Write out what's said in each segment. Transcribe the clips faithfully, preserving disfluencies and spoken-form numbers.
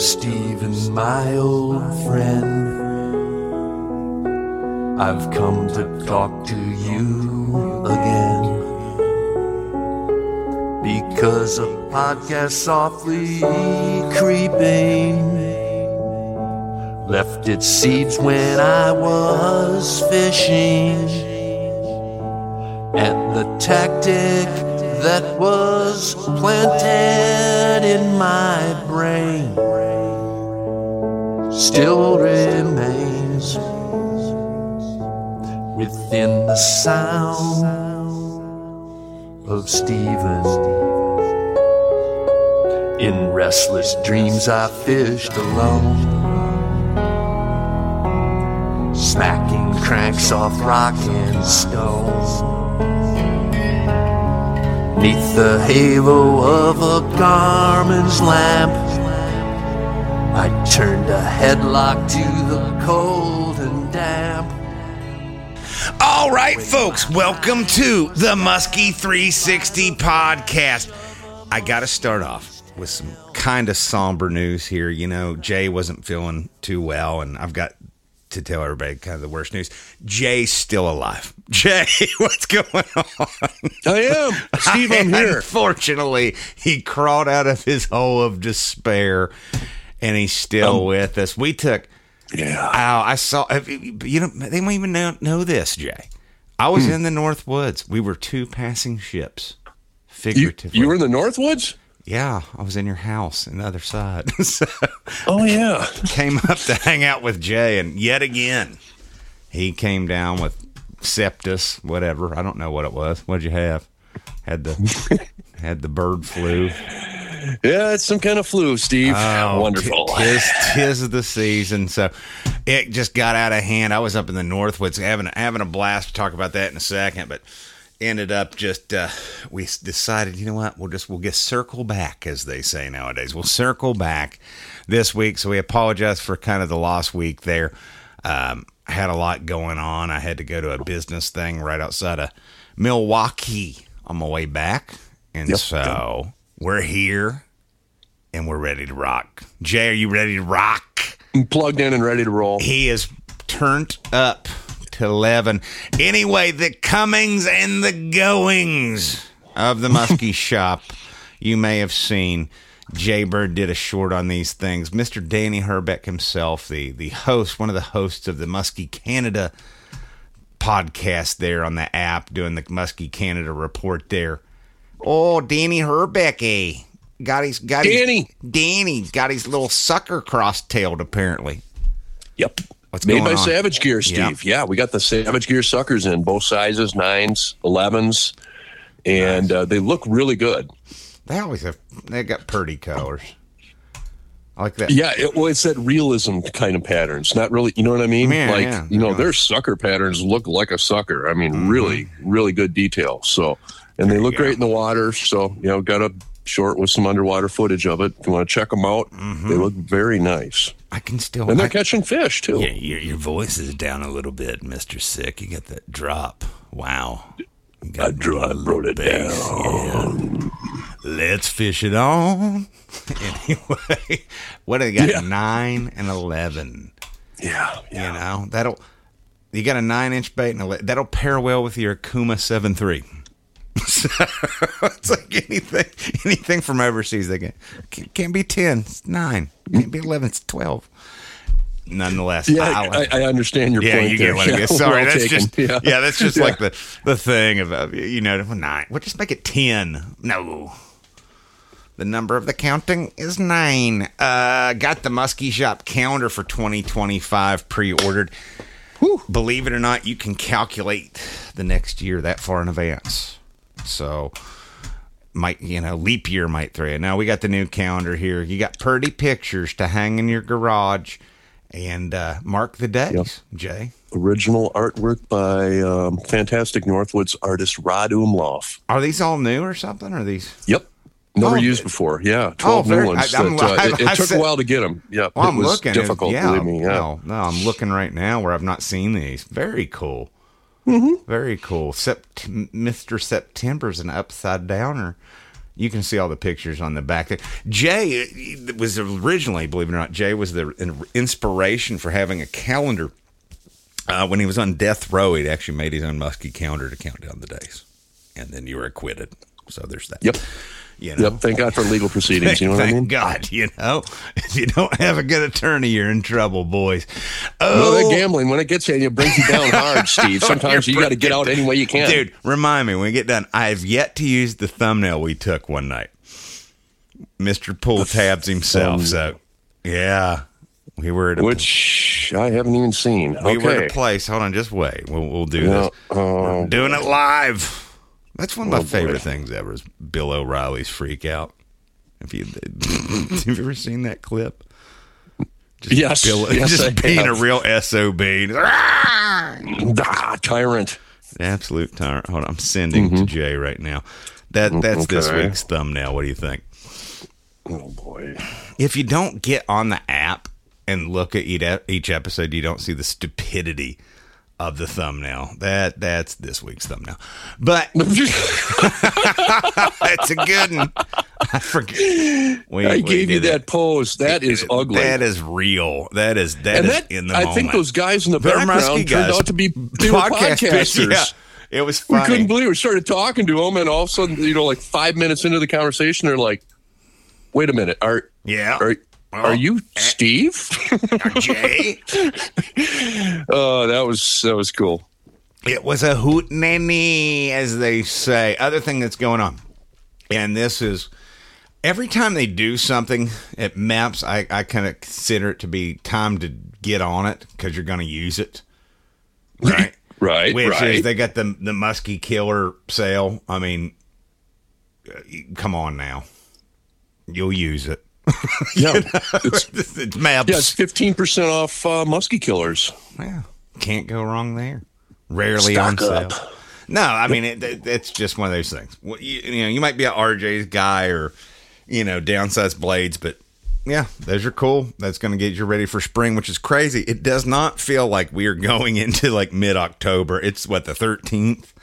Stephen, my old friend, I've come to talk to you again, because a podcast softly creeping left its seeds when I was fishing, and the tactic that was planted in my brain still remains within the sound of Stephen. In restless dreams I fished alone, smacking cranks off rock and stone, 'neath the halo of a Garmin's lamp. I turned a headlock to the cold and damp. All right, folks, welcome to the Muskie three sixty podcast. I got to start off with some kind of somber news here. You know, Jay wasn't feeling too well, and I've got to tell everybody kind of the worst news. Jay's still alive. Jay, what's going on? I am. Steve, I'm here. Unfortunately, he crawled out of his hole of despair, and he's still um, with us. We took... Yeah. Oh, I saw... You know, they don't even know, know this, Jay. I was hmm. in the North Woods. We were two passing ships, figuratively. You, you were in the North Woods? Yeah, I was in your house on the other side. so, oh, yeah. Came up to hang out with Jay, and yet again, he came down with septus, whatever. I don't know what it was. What'd you have? Had the had the bird flu. Yeah, it's some kind of flu, Steve. Oh, wonderful. Tis, tis the season. So it just got out of hand. I was up in the Northwoods having, having a blast. We'll talk about that in a second, but ended up just, uh, we decided, you know what, we'll just, we'll just circle back, as they say nowadays. We'll circle back this week. So we apologize for kind of the lost week there. Um, I had a lot going on. I had to go to a business thing right outside of Milwaukee on my way back. And yep. so we're here and we're ready to rock. Jay, are you ready to rock? I'm plugged in and ready to roll. He is turned up to eleven. Anyway, the comings and the goings of the Muskie shop. You may have seen Jay Bird did a short on these things. Mister Danny Herbeck himself, the, the host, one of the hosts of the Muskie Canada podcast there on the app, doing the Muskie Canada report there. Oh, Danny Herbeck, eh? Got his, got Danny. His, Danny got his little sucker cross-tailed, apparently. Yep. What's Made going by on? Savage Gear, Steve. Yep. Yeah, we got the Savage Gear suckers in both sizes, nines, elevens, and nice. uh, they look really good. They always have, they got pretty colors. I like that. Yeah, it, well, it's that realism kind of patterns. Not really, you know what I mean? Yeah, like, yeah, you know, yeah. their sucker patterns look like a sucker. I mean, mm-hmm. really, really good detail. So, and there they look go. great in the water. So, you know, got a short with some underwater footage of it. If you want to check them out, mm-hmm. they look very nice. I can still... And they're I, catching fish, too. Yeah, your, your voice is down a little bit, Mister Sick. You got that drop. Wow. You got I drop, wrote it bass. down. Yeah. Let's fish it on. Anyway, what do they got? Yeah. nine and eleven. Yeah, yeah. You know, that'll... You got a nine-inch bait, and a, that'll pair well with your Akuma seven three. So, it's like anything anything from overseas. They can, can't be ten, it's nine. Can't be eleven, it's twelve. Nonetheless, yeah, I, I understand your yeah, point. You there. get what I yeah, get. Sorry, well that's taken. just yeah. yeah, that's just yeah. like the the thing of uh, you know nine. We'll just make it ten. No, the number of the counting is nine. Uh, got the Muskie Shop calendar for twenty twenty-five pre-ordered. Whew. Believe it or not, you can calculate the next year that far in advance. So, might you know, leap year might throw you. Now we got the new calendar here. You got pretty pictures to hang in your garage and uh, mark the days, yep. Jay. Original artwork by um, fantastic Northwoods artist Rod Umlauf. Are these all new or something? Or are these? Yep. Never oh, used before. Yeah, twelve oh, new ones. I, that, uh, I, it it I took said, a while to get them. Yeah, well, I'm it was looking. difficult, yeah, believe me. Yeah. No, no, I'm looking right now where I've not seen these. Very cool. Mm-hmm. Very cool. Sept- Mister September's an upside downer. You can see all the pictures on the back there. Jay was originally, believe it or not, Jay was the inspiration for having a calendar. Uh, when he was on death row, he'd actually made his own Muskie calendar to count down the days. And then you were acquitted. So there's that. Yep. You know? Yep. Thank God for legal proceedings. You know what I mean? Thank God. You know, if you don't have a good attorney, you're in trouble, boys. Oh, no, that gambling, when it gets you, it brings you down hard, Steve. Sometimes you got to get out any way you can. Dude, remind me when we get done. I've yet to use the thumbnail we took one night. Mister Pull Tabs himself. So, yeah. We were at a Which I haven't even seen. We okay. were at a place. Hold on, just wait. We'll, we'll do No, this. oh, we're doing it live. That's one of my Oh, boy. favorite things ever is Bill O'Reilly's freak out. Have you, have you ever seen that clip? Just Yes, Bill, yes, just I being have. a real S O B. Ah, tyrant. Absolute tyrant. Hold on, I'm sending to Jay right now. That That's this Okay. week's thumbnail. What do you think? Oh, boy. If you don't get on the app and look at each each episode, you don't see the stupidity of the thumbnail. That that's this week's thumbnail. But it's a good one. I forget. We, I we gave you did that it. pose. That is ugly. That is real. That is that and is that, in the I moment. think those guys in the They're background Muskie turned guys. out to be they were Podcast podcasters. Yeah, it was We funny. couldn't believe it. We started talking to them, and all of a sudden, you know, like five minutes into the conversation, they're like, "Wait a minute, are Yeah. are, are you Steve?" Jay. Oh, that was that was cool. It was a hootenanny, as they say. Other thing that's going on, and this is every time they do something at Maps, I, I kind of consider it to be time to get on it because you're going to use it, right? Right, Which right. is they got the the Muskie Killer sale. I mean, uh, come on now, you'll use it. Yeah, You know? it's, it's, it's Maps. yeah, it's fifteen percent off uh, Muskie Killers. Yeah, can't go wrong there. Rarely Stock on up. sale. No, I mean it, it, it's just one of those things. Well, you, you know, you might be a R J's guy or you know downsized blades, but yeah, those are cool. That's going to get you ready for spring, which is crazy. It does not feel like we are going into like mid October. It's what the thirteenth.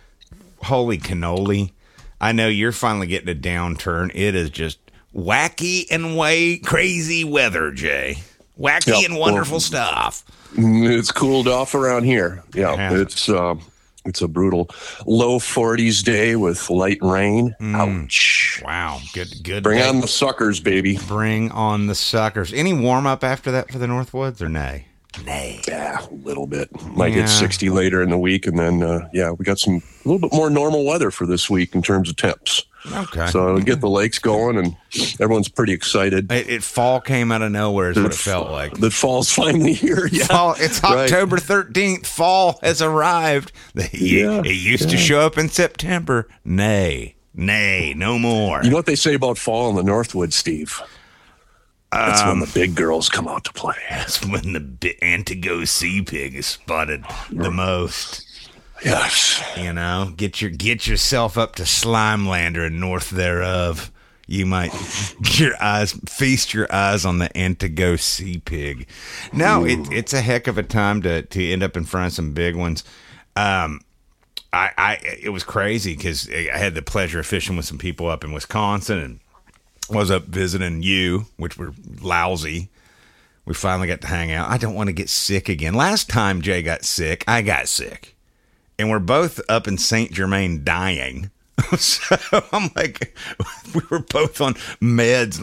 Holy cannoli! I know you're finally getting a downturn. It is just wacky and way crazy weather, Jay. Wacky Yep. and wonderful Well, stuff. It's cooled off around here. Yeah, Yeah. it's uh, it's a brutal low forties day with light rain. Ouch! Wow, good, good. Bring day. on the suckers, baby. Bring on the suckers. Any warm up after that for the Northwoods or nay? Nay. Yeah, a little bit. Might Yeah. hit sixty later in the week, and then uh, yeah, we got some a little bit more normal weather for this week in terms of temps. Okay. So it'll get the lakes going, and everyone's pretty excited. It, it fall came out of nowhere is what it felt like. That fall's finally here. Yeah, Fall, it's Right. October thirteenth. Fall has arrived. The, Yeah, it used to yeah. show up in September. Nay. Nay. No more. You know what they say about fall in the Northwoods, Steve? That's when Um, the big girls come out to play. That's when the bi- Antigo sea pig is spotted the most. Yes. You know, get your get yourself up to Slimelander and north thereof. You might get your eyes feast your eyes on the Antigo sea pig. No, it, it's a heck of a time to to end up in front of some big ones. Um, I, I it was crazy because I had the pleasure of fishing with some people up in Wisconsin and was up visiting you, which were lousy. We finally got to hang out. I don't want to get sick again. Last time Jay got sick, I got sick. And we're both up in Saint Germain dying. So I'm like, we were both on meds.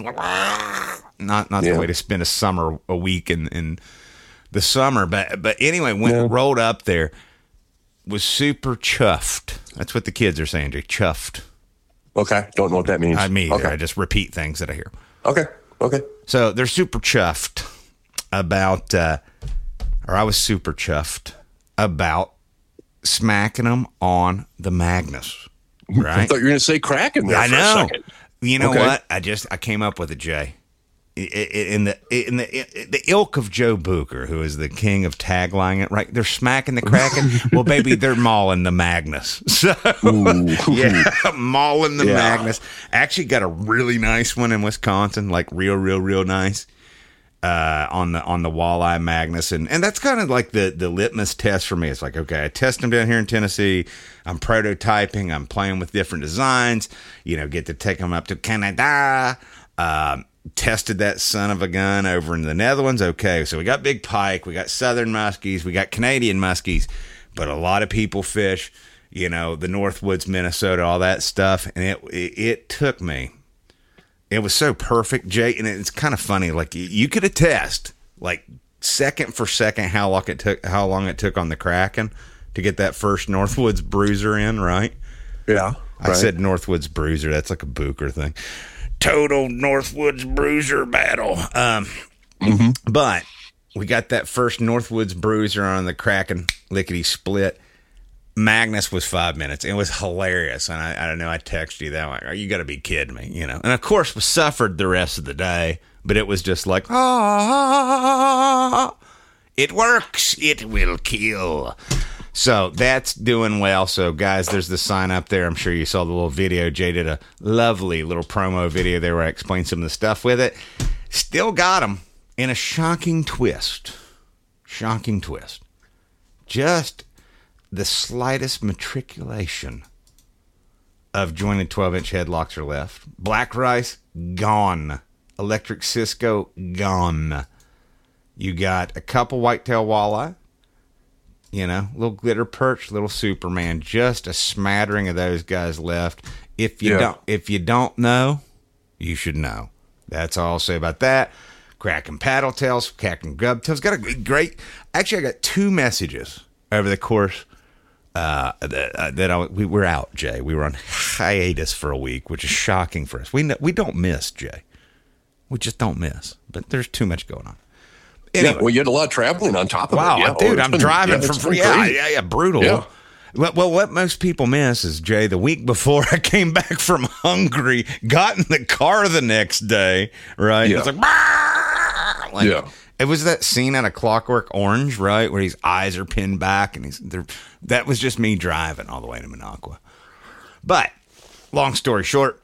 Not not Yeah. the way to spend a summer, a week in, in the summer. But but anyway, went Yeah. rolled up there, was super chuffed. That's what the kids are saying, Jay. Chuffed. Okay. Don't know what that means. I me either. Okay. I just repeat things that I hear. Okay. Okay. So they're super chuffed about, uh, or I was super chuffed about smacking them on the Magnus. I Right? thought you were going to say cracking there I for a know. second. You know Okay. what? I just I came up with it, Jay. I- I- In the in the in the ilk of Joe Booker, who is the king of tagline it, right? They're smacking the cracking. Well, baby, they're mauling the Magnus. So yeah, mauling the Yeah. Magnus. Actually, got a really nice one in Wisconsin, like real, real, real nice. uh, on the on the walleye Magnus, and and that's kind of like the the litmus test for me. It's like, okay, I test them down here in Tennessee. I'm prototyping. I'm playing with different designs. You know, get to take them up to Canada. Um, tested that son of a gun over in the Netherlands. Okay, so we got big pike, we got southern muskies, we got Canadian muskies, but a lot of people fish, you know, the Northwoods, Minnesota, all that stuff, and it it, it took me. It was so perfect, Jay, and it's kind of funny. Like you, you could attest, like second for second, how long it took, how long it took on the Kraken to get that first Northwoods Bruiser in, right? Yeah, I right. said Northwoods Bruiser. That's like a Booker thing. Total Northwoods Bruiser battle. Um, mm-hmm. But we got that first Northwoods Bruiser on the Kraken lickety split. Magnus was five minutes. It was hilarious. And I, I don't know, I texted you that. I'm like, oh, you got to be kidding me, you know. And of course, we suffered the rest of the day, but it was just like, ah, it works. It will kill. So that's doing well. So, guys, there's the sign up there. I'm sure you saw the little video. Jay did a lovely little promo video there where I explained some of the stuff with it. Still got them in a shocking twist. Shocking twist. Just the slightest matriculation of jointed twelve-inch headlocks are left. Black rice, gone. Electric Cisco, gone. You got a couple whitetail walleye. You know, little glitter perch, little Superman, just a smattering of those guys left. If you yeah. don't, if you don't know, you should know. That's all I'll say about that. Cracking paddle tails, cracking grub tails. Got a great. Actually, I got two messages over the course uh, that, uh, that I, we were out. Jay, we were on hiatus for a week, which is shocking for us. We we don't miss, Jay. We just don't miss. But there's too much going on. Anyway. Yeah, well, you had a lot of traveling on top of wow, it. Wow, dude, oh, I'm been, driving yeah, from yeah, yeah, yeah, brutal. Yeah. Well, well, what most people miss is, Jay, the week before I came back from Hungary, got in the car the next day, right? Yeah. It's like, like, yeah. It was that scene out of Clockwork Orange, right, where his eyes are pinned back, and he's there. That was just me driving all the way to Minocqua. But long story short,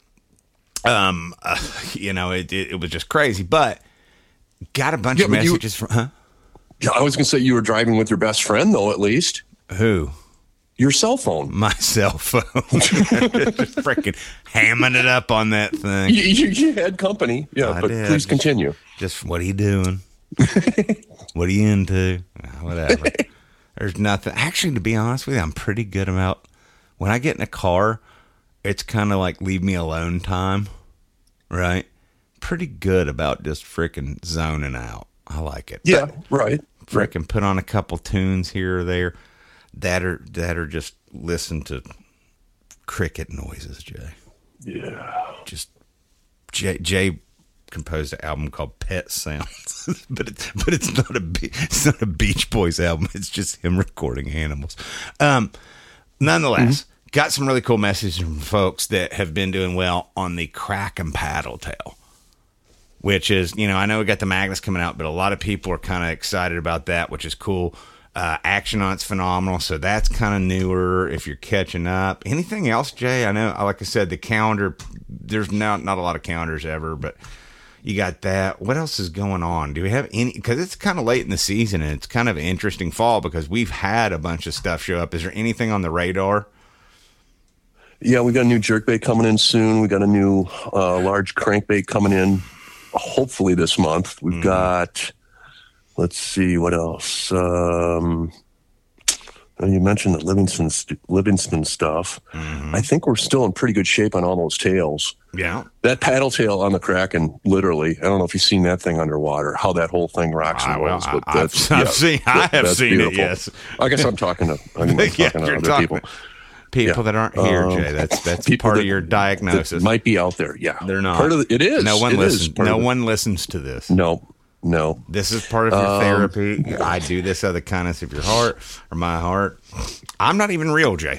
um, uh, you know, it, it it was just crazy, but. Got a bunch yeah, of messages you, from, huh? Yeah, I was going to say you were driving with your best friend, though, at least. Who? Your cell phone. My cell phone. Just freaking hamming it up on that thing. You, you, you had company. Yeah, I but did. please continue. Just, what are you doing? What are you into? Whatever. There's nothing. Actually, to be honest with you, I'm pretty good about, when I get in a car, it's kind of like leave me alone time, right? Pretty good about just freaking zoning out. I like it. Yeah, right. Freaking put on a couple tunes here or there that are that are just listen to cricket noises, Jay. Yeah. Just Jay, Jay composed an album called Pet Sounds, but it's but it's not a it's not a Beach Boys album. It's just him recording animals. Um, nonetheless. Mm-hmm. Got some really cool messages from folks that have been doing well on the Kraken paddle tail. Which is, you know, I know we got the Magnus coming out, but a lot of people are kind of excited about that, which is cool. Uh, Action on it's phenomenal, so that's kind of newer if you're catching up. Anything else, Jay? I know, like I said, the calendar, there's not, not a lot of calendars ever, but you got that. What else is going on? Do we have any? Because it's kind of late in the season, and it's kind of an interesting fall because we've had a bunch of stuff show up. Is there anything on the radar? Yeah, we got a new jerkbait coming in soon. We got a new uh, large crankbait coming in. Hopefully this month. We've mm-hmm. got, let's see, what else? Um, you mentioned the Livingston, Livingston stuff. Mm-hmm. I think we're still in pretty good shape on all those tails. Yeah. That paddle tail on the Kraken, literally, I don't know if you've seen that thing underwater, how that whole thing rocks and rolls. But I, that's, I've, yeah, I've seen, I have seen beautiful. it, yes. I guess I'm talking to, I'm yeah, talking to you're other talking people. People Yeah. that aren't here, Um, Jay. That's that's people part that- of your diagnosis. That might be out there, yeah. They're not. Part of the, it is. No one It is listens. part No of the- one listens to this. No, no. This is part of your Um, therapy. I do this out of the kindness of your heart or my heart. I'm not even real, Jay.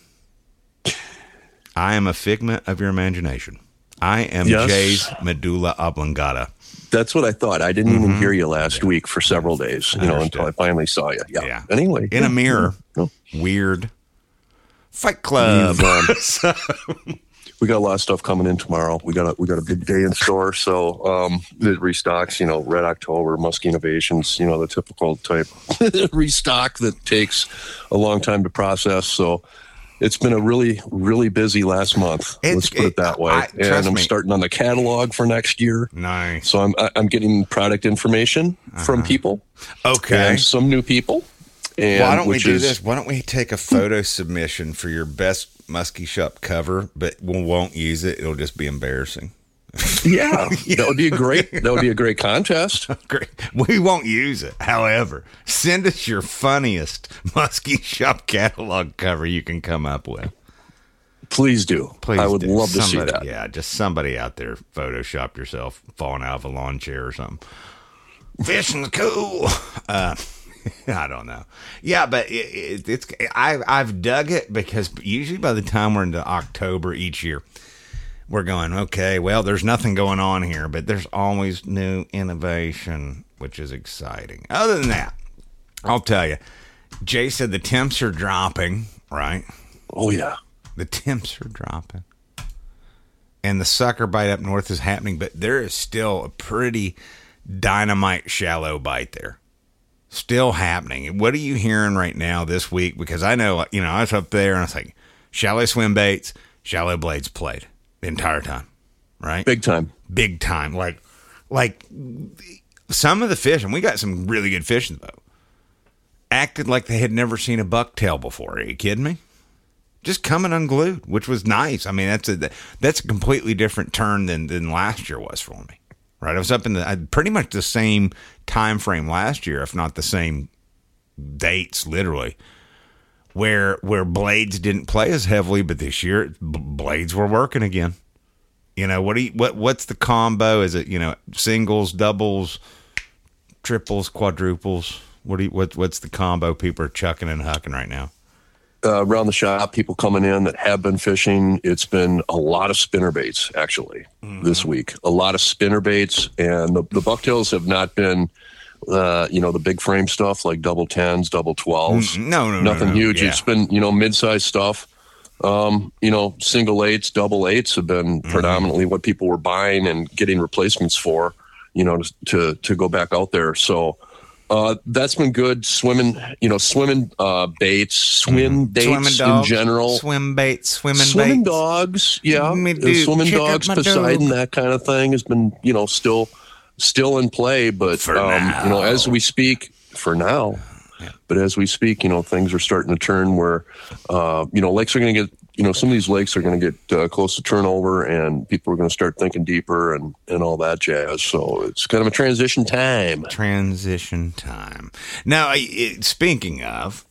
I am a figment of your imagination. I am Yes. Jay's medulla oblongata. That's what I thought. I didn't Mm-hmm. even hear you last week for several days, you know, until I finally saw you. Yeah. Yeah. Anyway. In a mirror. No. Weird. Fight Club. You've, um, So- we got a lot of stuff coming in tomorrow. We got a, we got a big day in store. So um, it restocks, you know, Red October, Muskie Innovations, you know, the typical type restock that takes a long time to process. So it's been a really, really busy last month. It's, Let's put it that way. I, and I'm me. starting on the catalog for next year. Nice. So I'm I'm getting product information uh-huh. from people. Okay. And some new people. And Why don't we do is, this? Why don't we take a photo submission for your best Muskie Shop cover, but we won't use it. It'll just be embarrassing. Yeah, that would be a great. That would be a great contest. Great. We won't use it. However, send us your funniest Muskie Shop catalog cover you can come up with. Please do. Please, I would do. love somebody, to see that. Yeah, just somebody out there photoshopped yourself falling out of a lawn chair or something. Fishing's cool. Uh, I don't know. Yeah, but it, it, it's I I've dug it because usually by the time we're into October each year, we're going, okay, well, there's nothing going on here, but there's always new innovation, which is exciting. Other than that, I'll tell you, Jay said the temps are dropping, right? Oh yeah, the temps are dropping, and the sucker bite up north is happening, but there is still a pretty dynamite shallow bite there. Still happening. What are you hearing right now this week? Because I know, you know, I was up there and I was like, shallow swim baits, shallow blades played the entire time, right? Big time. Big time. Like, like some of the fish, and we got some really good fish in the boat, acted like they had never seen a bucktail before. Are you kidding me? Just coming unglued, which was nice. I mean, that's a that's a completely different turn than than last year was for me. Right, I was up in the pretty much the same time frame last year, if not the same dates, literally, where where blades didn't play as heavily, but this year b- blades were working again. You know, what do you, what what's the combo? Is it, you know, singles, doubles, triples, quadruples? What do you, what what's the combo people are chucking and hucking right now? Uh, around the shop, people coming in that have been fishing. It's been a lot of spinner baits, actually, mm-hmm. this week. A lot of spinner baits, and the, the bucktails have not been, uh, you know, the big frame stuff like double tens, double twelves. No, no, nothing no, no. huge. Yeah. It's been, you know, mid-sized stuff. Um, you know, single eights, double eights have been mm-hmm. predominantly what people were buying and getting replacements for, you know, to to, to go back out there. So. Uh, that's been good. Swimming, you know, swimming uh, baits, swim mm. baits in general. Swim baits, swimming, swimming baits. dogs, yeah. Me Uh, do, swimming dogs, Poseidon, dog. that kind of thing has been, you know, still still in play. But, for um, now. you know, as we speak, for now, yeah. but as we speak, you know, things are starting to turn where, uh, you know, lakes are going to get, you know, some of these lakes are going to get uh, close to turnover, and people are going to start thinking deeper and, and all that jazz. So it's kind of a transition time. Transition time. Now, it, speaking of,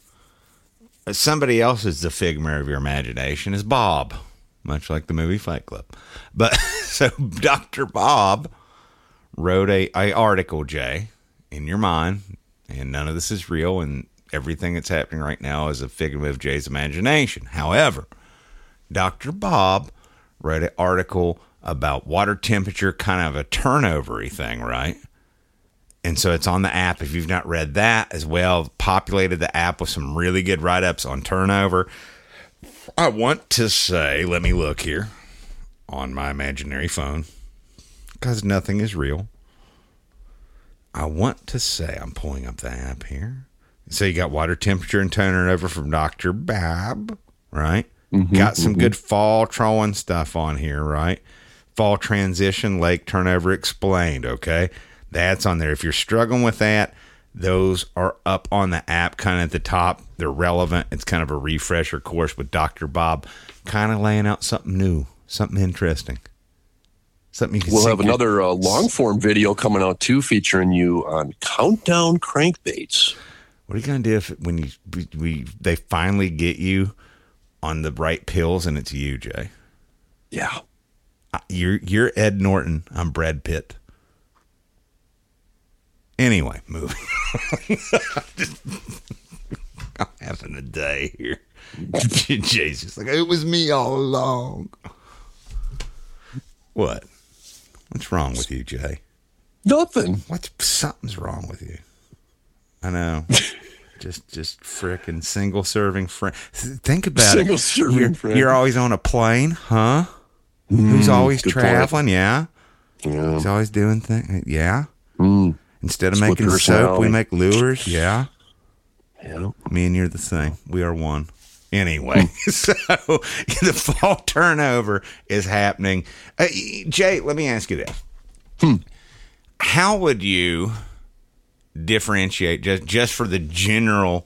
somebody else is the figment of your imagination is Bob, much like the movie Fight Club. But so Doctor Bob wrote a, a article, Jay, in your mind, and none of this is real, and everything that's happening right now is a figment of Jay's imagination. However, Doctor Bob wrote an article about water temperature, kind of a turnover-y thing, right? And so it's on the app. If you've not read that as well, populated the app with some really good write-ups on turnover. I want to say, let me look here on my imaginary phone, because nothing is real. I want to say, I'm pulling up the app here. So you got water temperature and turnover from Doctor Bob, right? Mm-hmm, got some mm-hmm. good fall trolling stuff on here, right? Fall transition, lake turnover explained, okay? That's on there. If you're struggling with that, those are up on the app, kind of at the top. They're relevant. It's kind of a refresher course with Doctor Bob, kind of laying out something new, something interesting. Something you can We'll see. have another uh, long-form video coming out, too, featuring you on countdown crankbaits. What are you going to do if when you we, we they finally get you on the right pills and it's you, Jay? Yeah. You're you're Ed Norton. I'm Brad Pitt. Anyway, moving on. I'm having a day here. Jay's just like, it was me all along. What? What's wrong with you, Jay? Nothing. What's something's wrong with you? I know. just just frickin' single serving friend. Think about single it. Single serving you're, friend. You're always on a plane, huh? Who's always good traveling? Yeah. Yeah. He's always doing things. Yeah. Mm. Instead of Split making soap, personality. we make lures. Yeah. Yeah. Me and you're the same. We are one. Anyway, so the fall turnover is happening. Uh, Jay, let me ask you this. Hmm. How would you differentiate just, just for the general,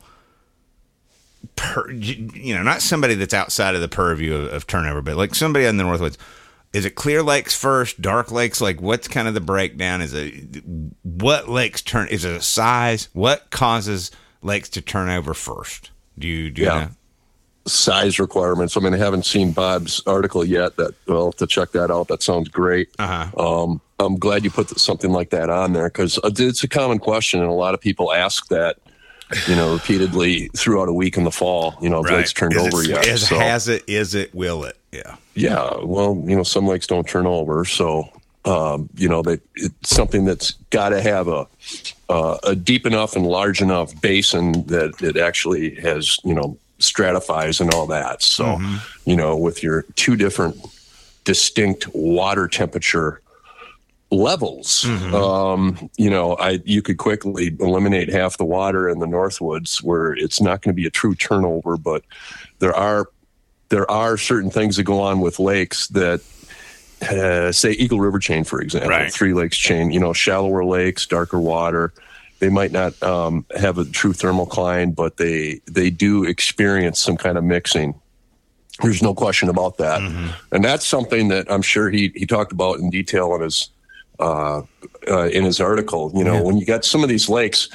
per, you know, not somebody that's outside of the purview of, of turnover, but like somebody in the Northwoods? Is it Clear Lakes first, Dark Lakes? Like, what's kind of the breakdown? Is it what lakes turn? Is it a size? What causes lakes to turn over first? Do you do you Yeah. know? Size requirements. I mean, I haven't seen Bob's article yet. That well, I'll have to check that out. That sounds great. Uh-huh. Um, I'm glad you put something like that on there because it's a common question, and a lot of people ask that, you know, repeatedly throughout a week in the fall. You know, have lakes turned Is over it, yet? Is, So, has it? Is it? Will it? Yeah. yeah. Well, you know, some lakes don't turn over, so um, you know, they, it's something that's got to have a uh, a deep enough and large enough basin that it actually has, you know, stratifies and all that. So, Mm-hmm. you know, with your two different distinct water temperature levels, Mm-hmm. um, you know, I you could quickly eliminate half the water in the Northwoods where it's not going to be a true turnover, but there are there are certain things that go on with lakes that uh, say Eagle River chain, for example, Right. Three Lakes chain, you know, shallower lakes, darker water. They might not um, have a true thermocline, but they they do experience some kind of mixing. There's no question about that, Mm-hmm. and that's something that I'm sure he he talked about in detail in his uh, uh, in his article. You know, Yeah. when you got some of these lakes,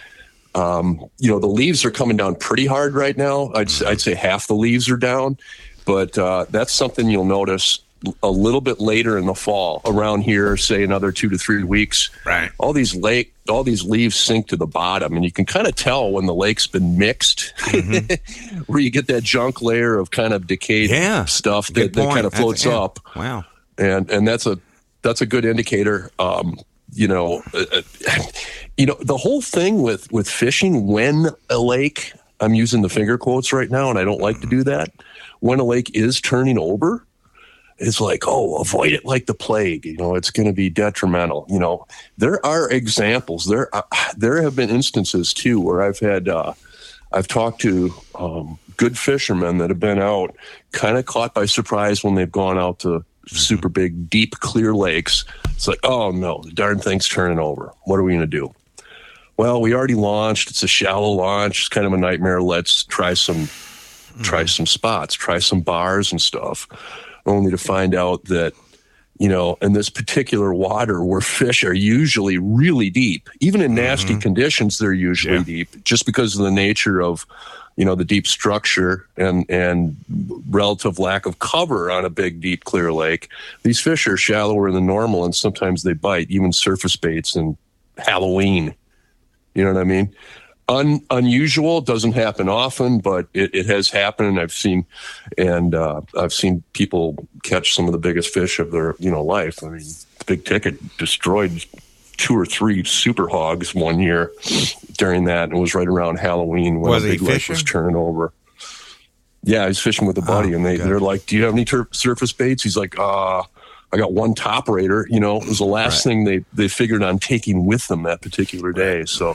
um, you know, the leaves are coming down pretty hard right now. I'd s- I'd say half the leaves are down, but uh, that's something you'll notice a little bit later in the fall around here, say another two to three weeks. Right. All these lake, all these leaves sink to the bottom, and you can kind of tell when the lake's been mixed, where you get that junk layer of kind of decayed Yeah. stuff Good that, that point. kind of That's- floats yeah. up, Wow. and and that's a that's a good indicator. Um, you know, uh, uh, you know the whole thing with with fishing when a lake. I'm using the finger quotes right now, and I don't like to do that. When a lake is turning over, it's like, oh, avoid it like the plague. You know, it's going to be detrimental. You know, there are examples. There, are, there have been instances too where I've had, uh, I've talked to um, good fishermen that have been out, kind of caught by surprise when they've gone out to super big, deep, clear lakes. It's like, oh no, the darn thing's turning over. What are we going to do? Well, we already launched. It's a shallow launch. It's kind of a nightmare. Let's try some, try some spots, try some bars and stuff. Only to find out that, you know, in this particular water where fish are usually really deep, even in nasty conditions, they're usually Yeah. deep just because of the nature of, you know, the deep structure and, and relative lack of cover on a big, deep, clear lake. These fish are shallower than normal, and sometimes they bite, even surface baits and Halloween. You know what I mean? Un, unusual, doesn't happen often, but it, it has happened. I've seen, and uh, I've seen people catch some of the biggest fish of their, you know, life. I mean, Big Ticket destroyed two or three super hogs one year during that, and it was right around Halloween when Was a he big lake fishing? was turning over. Yeah, I was fishing with a buddy, Oh, and they, good. they're like, "Do you have any tur- surface baits?" He's like, "Uh, I got one top rater." You know, it was the last Right. thing they they figured on taking with them that particular day. So.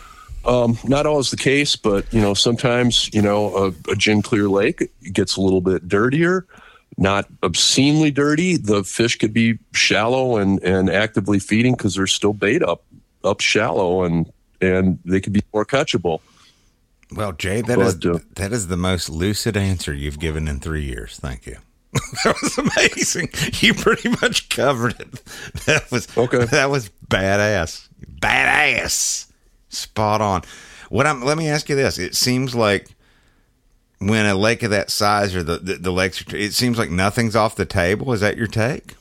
Um, not always the case, but you know, sometimes you know a, a gin clear lake gets a little bit dirtier, not obscenely dirty. The fish could be shallow and, and actively feeding because there's still bait up up shallow, and and they could be more catchable. Well, Jay, that But, is uh, that is the most lucid answer you've given in three years. Thank you. That was amazing. You pretty much covered it. That was Okay. That was badass. Badass. Spot on. What I'm let me ask you this. It seems like when a lake of that size or the, the, the lakes, it seems like nothing's off the table. Is that your take?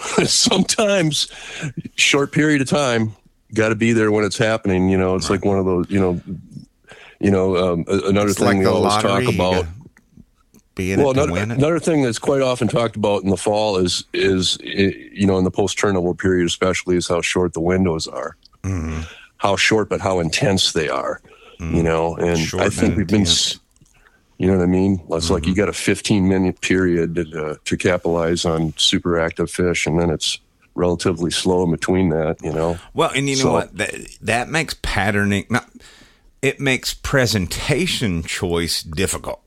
Sometimes, short period of time, got to be there when it's happening. You know, it's like one of those. You know, you know, um, a- another It's thing like we the always lottery. talk You about. gotta be in Well, it to another, win it. another thing that's quite often talked about in the fall is is you know in the post turnover period, especially, is how short the windows are. Mm-hmm. How short, but how intense they are. You know, and Short I think and we've been intense. s- You know what I mean? It's mm-hmm. like you got a fifteen minute period to, uh, to capitalize on super active fish, and then it's relatively slow in between that, you know? Well, and you know so, what? That, that makes patterning, not, it makes presentation choice difficult.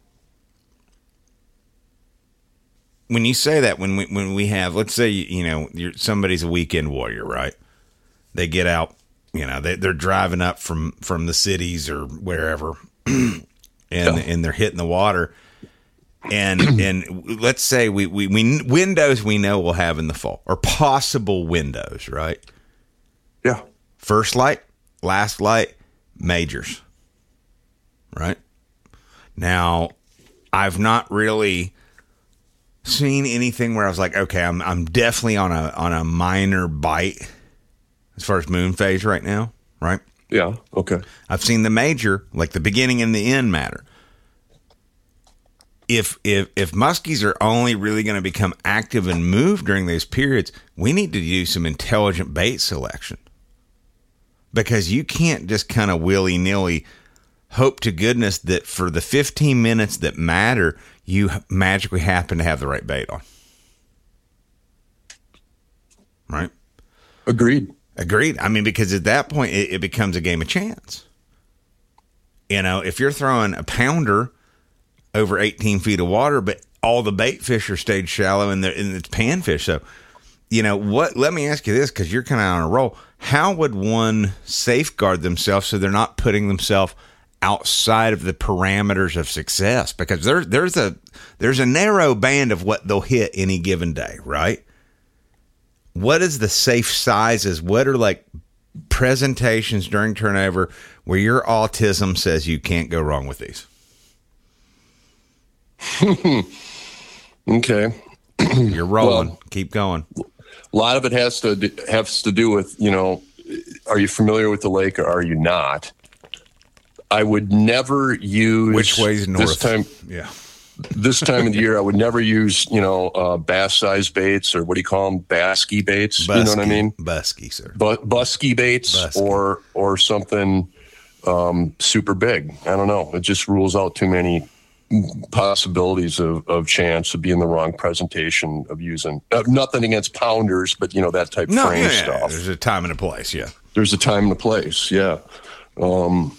When you say that, when we, when we have, let's say, you know, you're, somebody's a weekend warrior, right? They get out, you know, they, they're driving up from, from the cities or wherever, and yeah. and they're hitting the water. And and let's say we, we, we windows we know we'll have in the fall, or possible windows, right? Yeah. First light, last light, majors, right? Now, I've not really seen anything where I was like, okay, I'm I'm definitely on a on a minor bite as far as moon phase right now, right? Yeah. Okay. I've seen the major, like the beginning and the end matter. If if if muskies are only really going to become active and move during those periods, we need to do some intelligent bait selection, because you can't just kind of willy nilly hope to goodness that for the fifteen minutes that matter, you magically happen to have the right bait on. Right? Agreed. Agreed. I mean, because at that point, it, it becomes a game of chance. You know, if you're throwing a pounder over eighteen feet of water, but all the bait fish are stayed shallow and, and it's panfish. So, you know what? Let me ask you this, because you're kind of on a roll. How would one safeguard themselves so they're not putting themselves outside of the parameters of success? Because there, there's a there's a narrow band of what they'll hit any given day, right? What is the safe sizes? What are like presentations during turnover where your autism says you can't go wrong with these? Okay. You're rolling. Well, keep going. A lot of it has to do, has to do with, you know, are you familiar with the lake or are you not? I would never use which way's north. This time, yeah. This time of the year, I would never use, you know, uh, bass-sized baits, or what do you call them, basky baits? Busky, you know what I mean? Busky, sir. But busky baits, busky. or or something um, super big. I don't know. It just rules out too many possibilities of, of chance of being the wrong presentation of using. Uh, nothing against pounders, but you know that type no, frame yeah, stuff. Yeah. There's a time and a place. Yeah. There's a time and a place. Yeah. Um,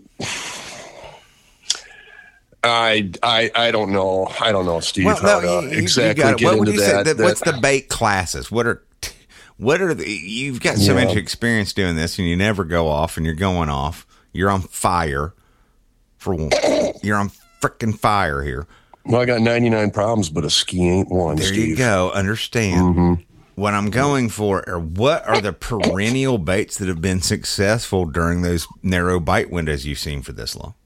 I, I I don't know. I don't know, Steve. Well, how no, to you, exactly you get what into would you that, say? that. What's the bait classes? What are what are the? You've got so Yeah. much experience doing this, and you never go off, and you're going off. You're on fire. For one. You're on freaking fire here. Well, I got ninety-nine problems, but a ski ain't one. There Steve. you go. Understand. Mm-hmm. What I'm going for are what are the perennial baits that have been successful during those narrow bite windows you've seen for this long?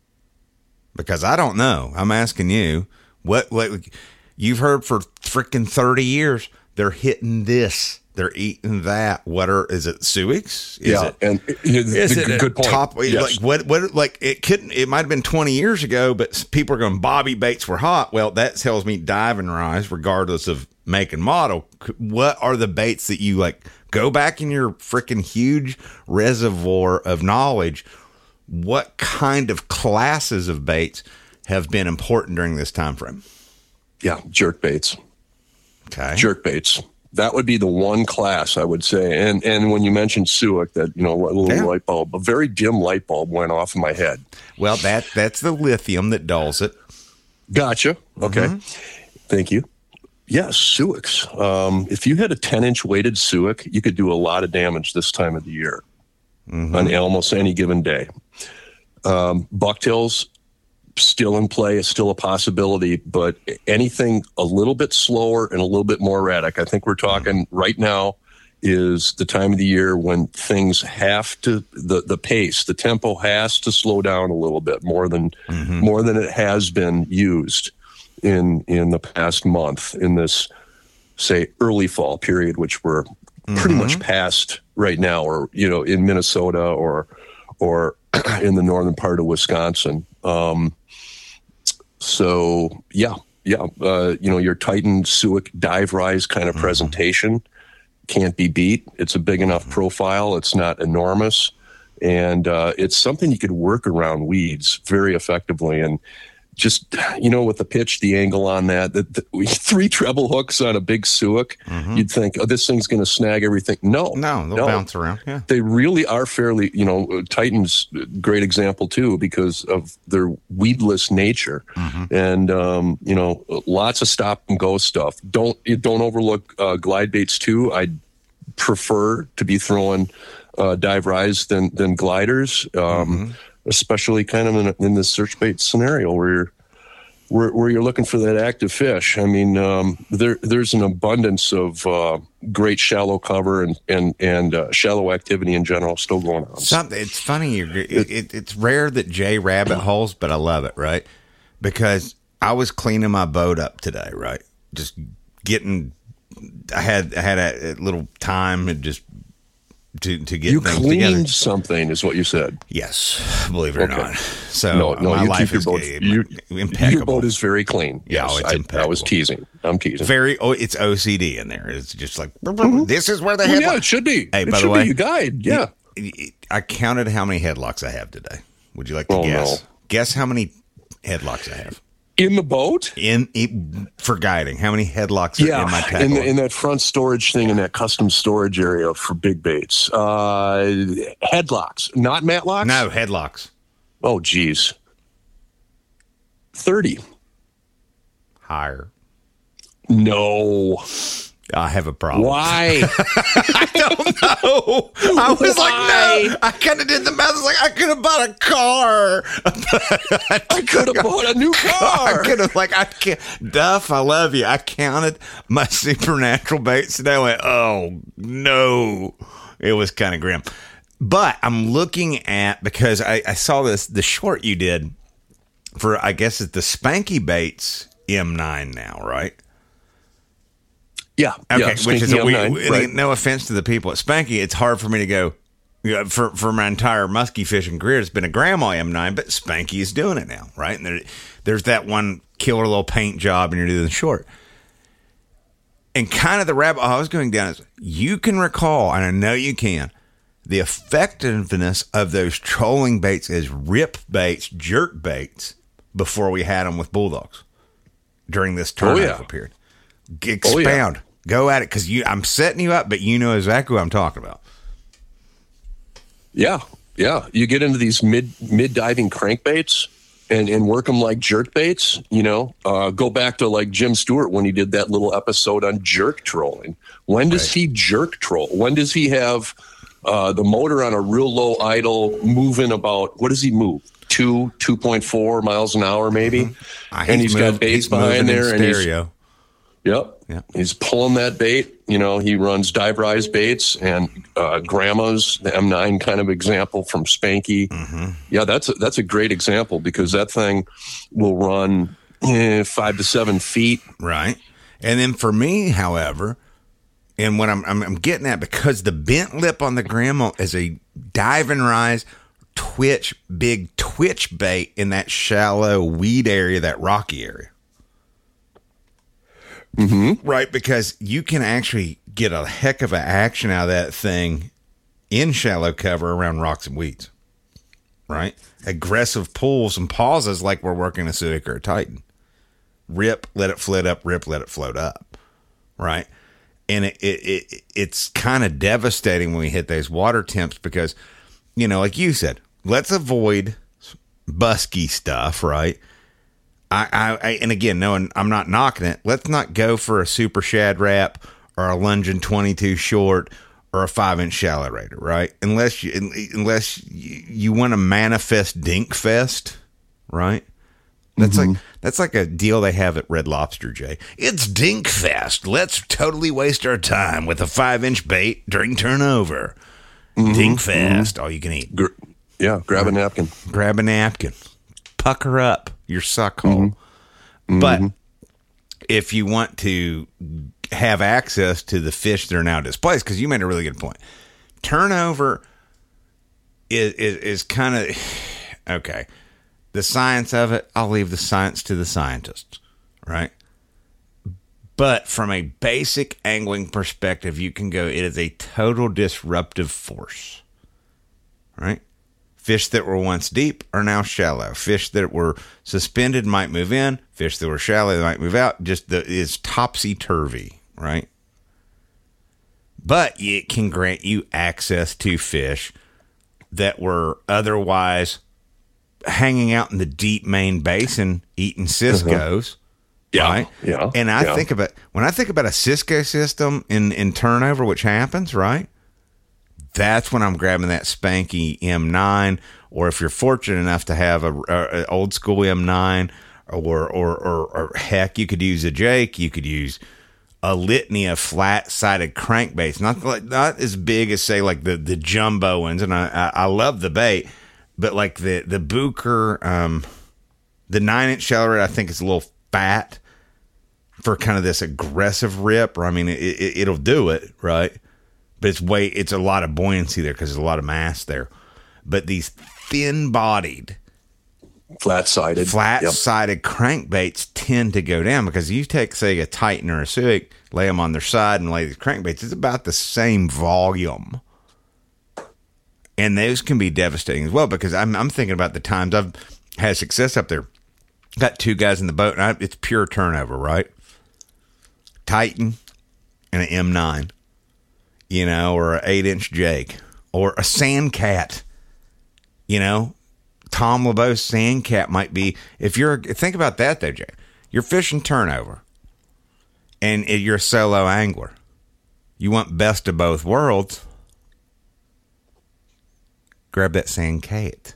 Because I don't know. I'm asking you. What what you've heard for freaking thirty years? They're hitting this. They're eating that. What are is it Suics? Is yeah, it, and is the, it good point. Top, yes. Like what? What? Like it couldn't. It might have been twenty years ago, but people are going. Bobby baits were hot. Well, that tells me diving rise, regardless of make and model. What are the baits that you like? Go back in your freaking huge reservoir of knowledge. What kind of classes of baits have been important during this time frame? Yeah, jerk baits. Okay, jerk baits. That would be the one class I would say. And and when you mentioned Suic, that, you know, a little yeah. light bulb, a very dim light bulb went off in my head. Well, that that's the lithium that dulls it. Gotcha. Okay. Mm-hmm. Thank you. Yes, Suics. Um, if you had a ten-inch weighted Suic, you could do a lot of damage this time of the year mm-hmm. on almost any given day. Um, bucktails, still in play, is still a possibility, but anything a little bit slower and a little bit more erratic. I think we're talking right now is the time of the year when things have to, the, the pace, the tempo has to slow down a little bit more than mm-hmm. more than it has been used in in the past month in this, say, early fall period, which we're mm-hmm. pretty much past right now, or, you know, in Minnesota or or in the northern part of Wisconsin. Um, so yeah, yeah, uh, you know, your Titan Suic dive rise kind of mm-hmm. presentation can't be beat. It's a big enough profile. It's not enormous, and uh, it's something you could work around weeds very effectively. And just, you know, with the pitch, the angle on that, the, the three treble hooks on a big Suic, mm-hmm. you'd think, oh, this thing's going to snag everything. No, no, they'll no. bounce around. Yeah, they really are fairly, you know, Titan's a great example too, because of their weedless nature, mm-hmm. and um, you know, lots of stop and go stuff. Don't don't overlook uh, glide baits too. I prefer to be throwing uh, dive rise than than gliders. Um, mm-hmm. Especially kind of in, in the search bait scenario where you're, where, where you're looking for that active fish. I mean, um, there there's an abundance of uh, great shallow cover and and and uh, shallow activity in general still going on. Something, it's funny. It, it, it's rare that Jay rabbit holes, but I love it, right? Because I was cleaning my boat up today, right? Just getting. I had I had a, a little time and just. To, to get you things cleaned together. Something is what you said. Yes, believe it okay. or not. So no, no, my you life keep is your boat, you, impeccable. Your boat is very clean. Yeah, yes, oh, it's I, impeccable. I was teasing. I'm teasing. Very. Oh, it's O C D in there. It's just like mm-hmm. this is where the headlock. Well, yeah, it should be. Hey, it by should the way, be you guide. Yeah, it, it, I counted how many headlocks I have today. Would you like to oh, guess? No. Guess how many headlocks I have. In the boat? In it, for guiding. How many headlocks are yeah, in my tackle? In, the, in that front storage thing, in that custom storage area for big baits. Uh, headlocks, not matlocks? No, headlocks. Oh, geez. thirty. Higher. No. I have a problem. Why? I don't know. I was Why? like, no. I kind of did the math. I was like, I could have bought a car. I could have bought a new car. I could have, like, I can't. Duff, I love you. I counted my supernatural baits and I went, oh, no. It was kind of grim. But I'm looking at, because I, I saw this, the short you did for, I guess it's the Spanky Baits M nine now, right? Yeah. Okay. Yeah, Which is a, we, nine, right. No offense to the people at Spanky, it's hard for me to go. You know, for for my entire musky fishing career, it's been a Grandma M nine, but Spanky is doing it now, right? And there, there's that one killer little paint job, and you're doing the short. And kind of the rabbit hole I was going down is, you can recall, and I know you can, the effectiveness of those trolling baits as rip baits, jerk baits, before we had them with bulldogs during this turnover oh, yeah. period. Expound. Oh, yeah. Go at it, because you. I'm setting you up, but you know exactly what I'm talking about. Yeah, yeah. You get into these mid mid diving crankbaits and and work them like jerk baits. You know, uh, go back to like Jim Stewart when he did that little episode on jerk trolling. When does right. he jerk troll? When does he have uh, the motor on a real low idle, moving about? What does he move? Two two point four miles an hour, maybe. Mm-hmm. Uh, and he's, he's moved, got baits he's behind there, and he's Yep. Yeah. He's pulling that bait. You know, he runs dive rise baits and uh, Grandma's, the M nine kind of example from Spanky. Mm-hmm. Yeah, that's a, that's a great example, because that thing will run eh, five to seven feet. Right. And then for me, however, and what I'm, I'm, I'm getting at, because the bent lip on the Grandma is a dive and rise twitch, big twitch bait in that shallow weed area, that rocky area. Mm-hmm. Right, because you can actually get a heck of an action out of that thing in shallow cover around rocks and weeds. Right? Aggressive pulls and pauses like we're working a Suic or a Titan. Rip, let it float up, rip, let it float up. Right? And it, it, it it's kind of devastating when we hit those water temps, because, you know, like you said, let's avoid busky stuff, right? I, I, I, and again, no, I'm not knocking it. Let's not go for a super shad wrap or a lunging twenty-two short or a five inch shallow raider, right? Unless you, unless you, you want to manifest dink fest, right? That's mm-hmm. like, that's like a deal they have at Red Lobster, Jay. It's dink fest. Let's totally waste our time with a five inch bait during turnover. Mm-hmm. Dink fest. Mm-hmm. All you can eat. Gr- yeah. Grab a napkin. Grab a napkin. Pucker up your suck hole. Mm-hmm. But if you want to have access to the fish that are now displaced, because you made a really good point, turnover is is, is kind of okay. The science of it, I'll leave the science to the scientists, right? But from a basic angling perspective, you can go, it is a total disruptive force, right? Fish that were once deep are now shallow. Fish that were suspended might move in. Fish that were shallow might move out. Just the it's topsy-turvy, right? But it can grant you access to fish that were otherwise hanging out in the deep main basin eating Cisco's. Uh-huh. Yeah, right? yeah. And I yeah. think about when I think about a Cisco system in, in turnover, which happens, right? That's when I'm grabbing that spanky M nine, or if you're fortunate enough to have a, a, a old school M nine, or, or or or heck, you could use a Jake, you could use a litany of flat-sided crankbaits, not like not as big as say like the the jumbo ones, and I I, I love the bait, but like the the Booker, um, the nine inch shallow red, I think is a little fat for kind of this aggressive rip. Or I mean, it, it, it'll do it, right? But it's way, it's a lot of buoyancy there because there's a lot of mass there. But these thin-bodied, flat-sided, flat-sided yep. crankbaits tend to go down because you take, say, a Titan or a Suick, lay them on their side and lay these crankbaits, it's about the same volume. And those can be devastating as well because I'm, I'm thinking about the times I've had success up there. Got two guys in the boat, and I, it's pure turnover, right? Titan and an M nine. You know, or an eight inch Jake, or a Sandcat. You know, Tom LeBeau's Sandcat might be, if you're, think about that though, Jay. You're fishing turnover, and you're a solo angler. You want best of both worlds. Grab that Sandcat.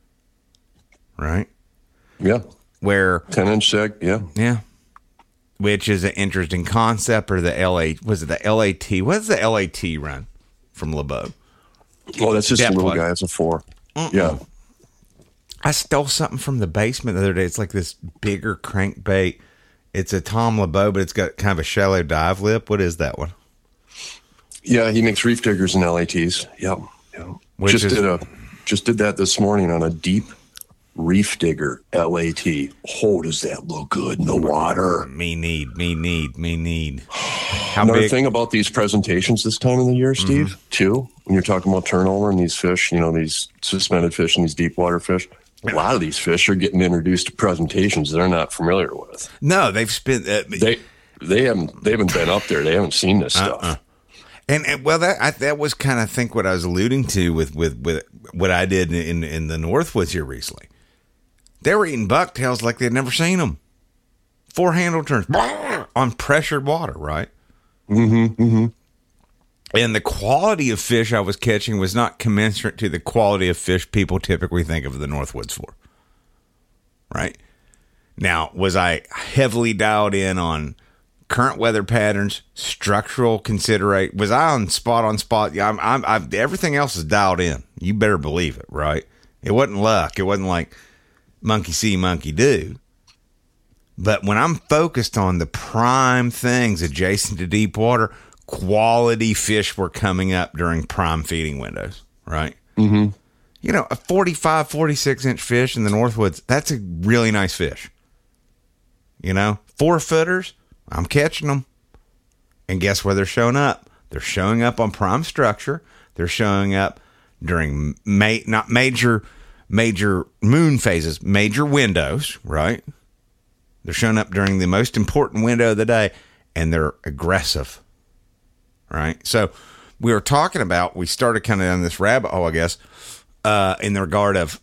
Right? Yeah. Where. ten inch seg, yeah. Yeah. Which is an interesting concept, or the L A, was it the L A T? What does the L A T run from LeBeau? Oh, that's just Depth a little plug. guy. It's a four. Mm-mm. Yeah. I stole something from the basement the other day. It's like this bigger crankbait. It's a Tom LeBeau, but it's got kind of a shallow dive lip. What is that one? Yeah, he makes reef diggers and L A Ts. Yep. Yeah. Which just is, did a just did that this morning on a deep reef digger L A T. Oh, does that look good in the water? Me need, me need, me need. How Another big? thing about these presentations this time of the year, Steve, Mm-hmm. too, when you're talking about turnover and these fish, you know, these suspended fish and these deep water fish, a lot of these fish are getting introduced to presentations they're not familiar with. No, they've spent. Uh, They they haven't they haven't been up there. They haven't seen this stuff. Uh-uh. And, and well, that I, that was kind of think what I was alluding to with, with, with what I did in in the Northwoods here recently. They were eating bucktails like they'd never seen them. Four handle turns on pressured water, right? Mm-hmm, mm-hmm. And the quality of fish I was catching was not commensurate to the quality of fish people typically think of the Northwoods for. Right? Now, was I heavily dialed in on current weather patterns, structural consideration? Was I on spot on spot? Yeah, I'm, I'm, I'm, everything else is dialed in. You better believe it, right? It wasn't luck. It wasn't like monkey see, monkey do. But when I'm focused on the prime things adjacent to deep water, quality fish were coming up during prime feeding windows, right? Mm-hmm. You know, a forty-five, forty-six inch fish in the Northwoods, that's a really nice fish. You know, four footers, I'm catching them. And guess where they're showing up? They're showing up on prime structure. They're showing up during ma- not major major moon phases, major windows, right? They're showing up during the most important window of the day, and they're aggressive, right? So we were talking about, we started kind of down this rabbit hole, I guess, uh, in the regard of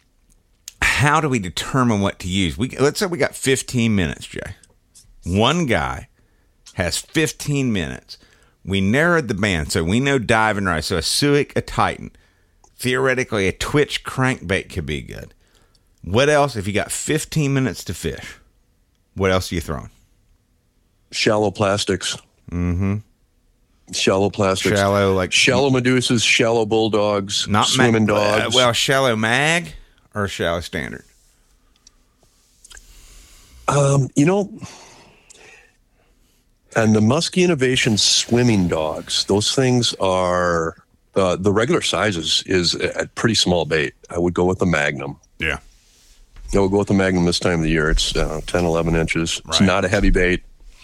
how do we determine what to use? We let's say we got fifteen minutes, Jay. One guy has fifteen minutes. We narrowed the band, so we know diving right. So a Suick, a Titan. Theoretically, a Twitch crankbait could be good. What else? If you got fifteen minutes to fish, what else are you throwing? Shallow plastics. Mm-hmm. Shallow plastics. Shallow, like shallow medusas, shallow bulldogs, not swimming ma- dogs. Uh, well, shallow mag or shallow standard? Um, you know, and the Muskie Innovation swimming dogs, those things are, uh, the regular sizes is a pretty small bait. I would go with the Magnum. Yeah. I would go with the Magnum this time of the year. It's uh, ten, eleven inches. It's Right. not a heavy bait.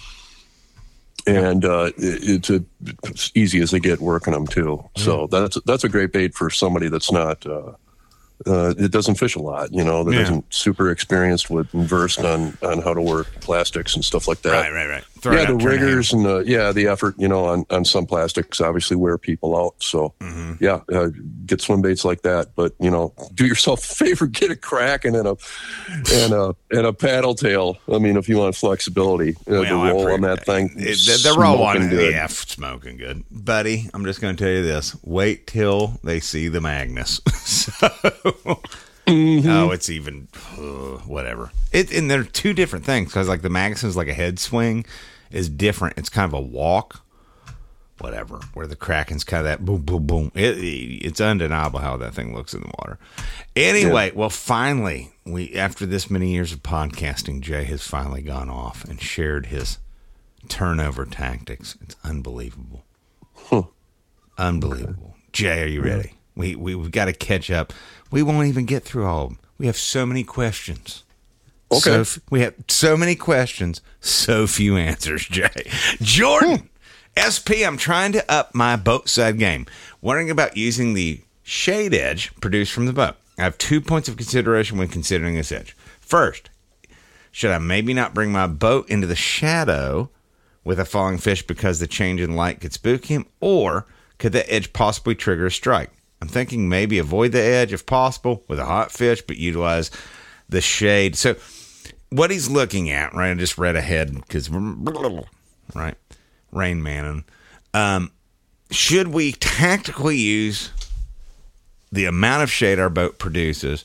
And uh, it, it's, a, it's easy as they get working them too. So that's that's a great bait for somebody that's not uh, uh, that doesn't fish a lot, you know, that Yeah. isn't super experienced with and versed on, on how to work plastics and stuff like that. Right, right, right. Throw it Yeah, out, the turn it riggers and the yeah the effort, you know, on, on some plastics obviously wear people out. So Mm-hmm. yeah, uh, get swim baits like that, but you know, do yourself a favor, get a Kraken and a and a and a paddle tail. I mean, if you want flexibility, uh, Well, the I roll pre- on that thing, It, they're they're all smoking on. good. Yeah, f- smoking good, buddy. I'm just going to tell you this: wait till they see the Magnus. so, Mm-hmm. oh, it's even uh, whatever. It and they're two different things because like the Magnus is like a head swing is different. It's kind of a walk, whatever. Where the Kraken's kind of that boom, boom, boom. It, it, it's undeniable how that thing looks in the water. Anyway, well, finally, we after this many years of podcasting, Jay has finally gone off and shared his turnover tactics. It's unbelievable. Huh. Unbelievable. Jay, are you ready? We, we, we've got to catch up. We won't even get through all of them. We have so many questions. Okay. So f- we have so many questions, so few answers, Jay. Jordan, S P, I'm trying to up my boat side game. Wondering about using the shade edge produced from the boat. I have two points of consideration when considering this edge. First, should I maybe not bring my boat into the shadow with a falling fish because the change in light could spook him? Or could the edge possibly trigger a strike? I'm thinking maybe avoid the edge if possible with a hot fish, but utilize the shade. So what he's looking at, right? I just read ahead because, right? Rain Manning. Um, should we tactically use the amount of shade our boat produces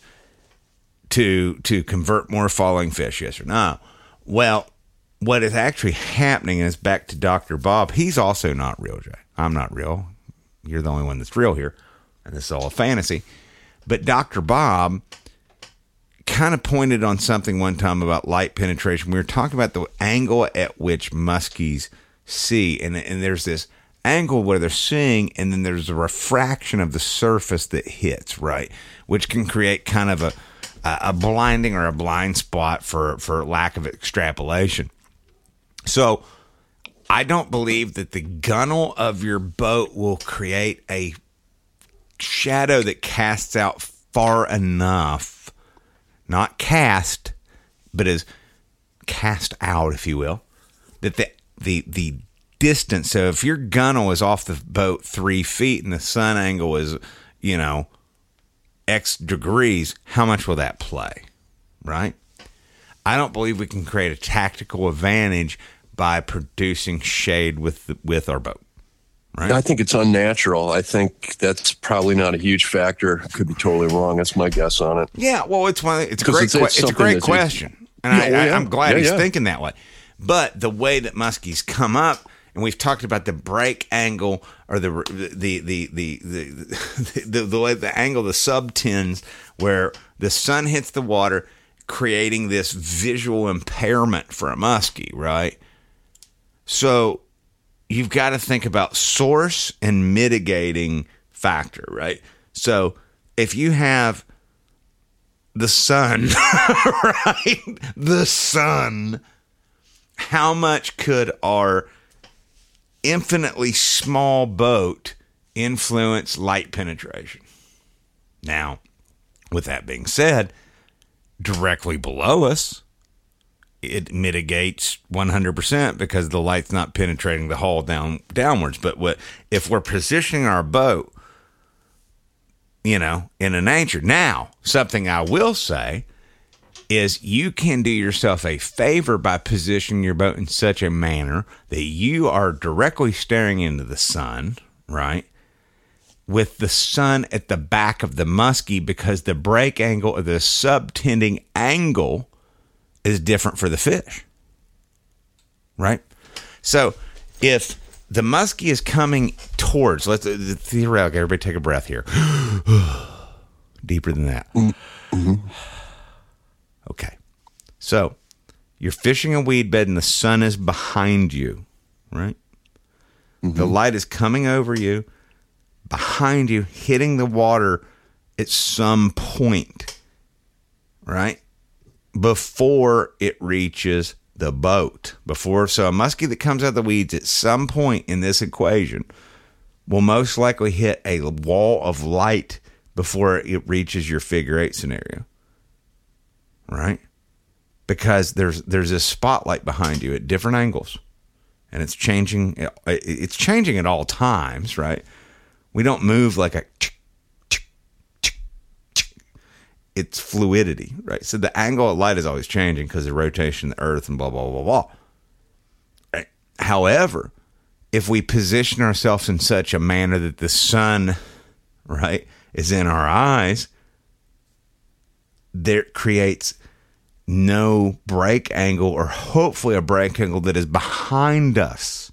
to to convert more falling fish? Yes or no? Well, what is actually happening is back to Doctor Bob. He's also not real, Jay. I'm not real. You're the only one that's real here. And this is all a fantasy. But Doctor Bob kind of pointed on something one time about light penetration. We were talking about the angle at which muskies see. And, and there's this angle where they're seeing, and then there's a refraction of the surface that hits, right? Which can create kind of a, a blinding or a blind spot for, for lack of extrapolation. So I don't believe that the gunnel of your boat will create a shadow that casts out far enough, not cast, but is cast out, if you will, that the the the distance. So if your gunnel is off the boat three feet and the sun angle is, you know, X degrees, how much will that play, right? I don't believe we can create a tactical advantage by producing shade with the, with our boat. Right. I think it's unnatural. I think that's probably not a huge factor. Could be totally wrong. That's my guess on it. Yeah, well, it's one. It's a 'Cause great. it's- que- it's It's, a something great that's- question, and Yeah, I, well, I, yeah. I'm glad Yeah, he's yeah. thinking that way. But the way that muskies come up, and we've talked about the break angle or the the the the the the, the, the way the angle, the subtends, where the sun hits the water, creating this visual impairment for a muskie, right? So you've got to think about source and mitigating factor, right? So if you have the sun, right? The sun, how much could our infinitely small boat influence light penetration? Now, with that being said, directly below us, it mitigates one hundred percent because the light's not penetrating the hull down downwards. But what if we're positioning our boat, you know, in a nature? Now, something I will say is you can do yourself a favor by positioning your boat in such a manner that you are directly staring into the sun, right? With the sun at the back of the muskie, because the break angle or the subtending angle is different for the fish, right? So if the muskie is coming towards, let's theoretically, everybody take a breath here. Deeper than that. Mm-hmm. Okay. So you're fishing a weed bed and the sun is behind you, right? Mm-hmm. The light is coming over you, behind you, hitting the water at some point, right? Before it reaches the boat. Before, so a muskie that comes out of the weeds at some point in this equation will most likely hit a wall of light before it reaches your figure eight scenario, right? Because there's there's a spotlight behind you at different angles, and it's changing. It's changing at all times, right? We don't move like a. It's fluidity, right? So the angle of light is always changing because of the rotation of the Earth and blah blah blah blah. Right? However, if we position ourselves in such a manner that the sun, right, is in our eyes, there creates no break angle, or hopefully a break angle that is behind us.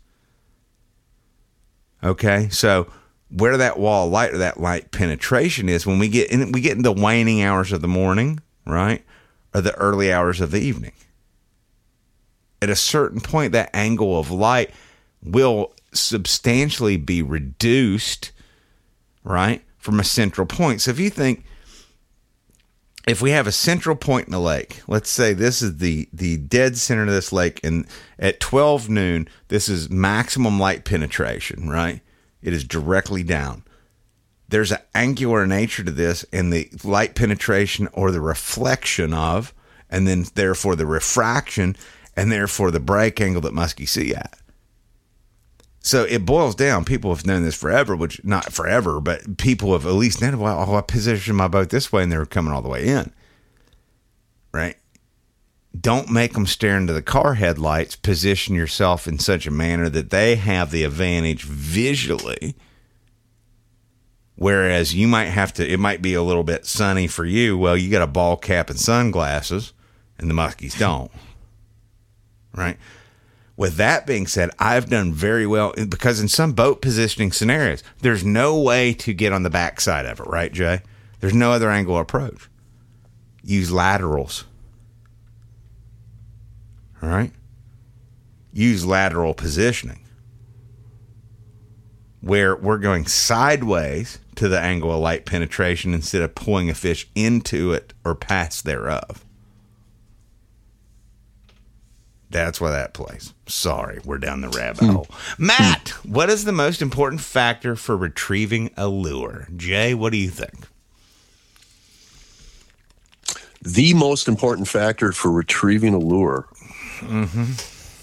Okay, so where that wall of light or that light penetration is, when we get in, we get in the waning hours of the morning, right, or the early hours of the evening. At a certain point, that angle of light will substantially be reduced, right, from a central point. So if you think, if we have a central point in the lake, let's say this is the, the dead center of this lake, and at twelve noon, this is maximum light penetration, right? It is directly down. There's an angular nature to this, and the light penetration or the reflection of, and then therefore the refraction, and therefore the break angle that muskie see at. So it boils down. People have known this forever, which not forever, but people have at least known, well, oh, I positioned my boat this way and they're coming all the way in. Right? Don't make them stare into the car headlights. Position yourself in such a manner that they have the advantage visually. Whereas you might have to, it might be a little bit sunny for you. Well, you got a ball cap and sunglasses, and the muskies don't. Right? With that being said, I've done very well because in some boat positioning scenarios, there's no way to get on the backside of it, right, Jay? There's no other angle or approach. Use laterals. All right? Use lateral positioning, where we're going sideways to the angle of light penetration instead of pulling a fish into it or past thereof. That's why that plays. Sorry, we're down the rabbit hole. Matt, what is the most important factor for retrieving a lure? Jay, what do you think? The most important factor for retrieving a lure. Mm-hmm.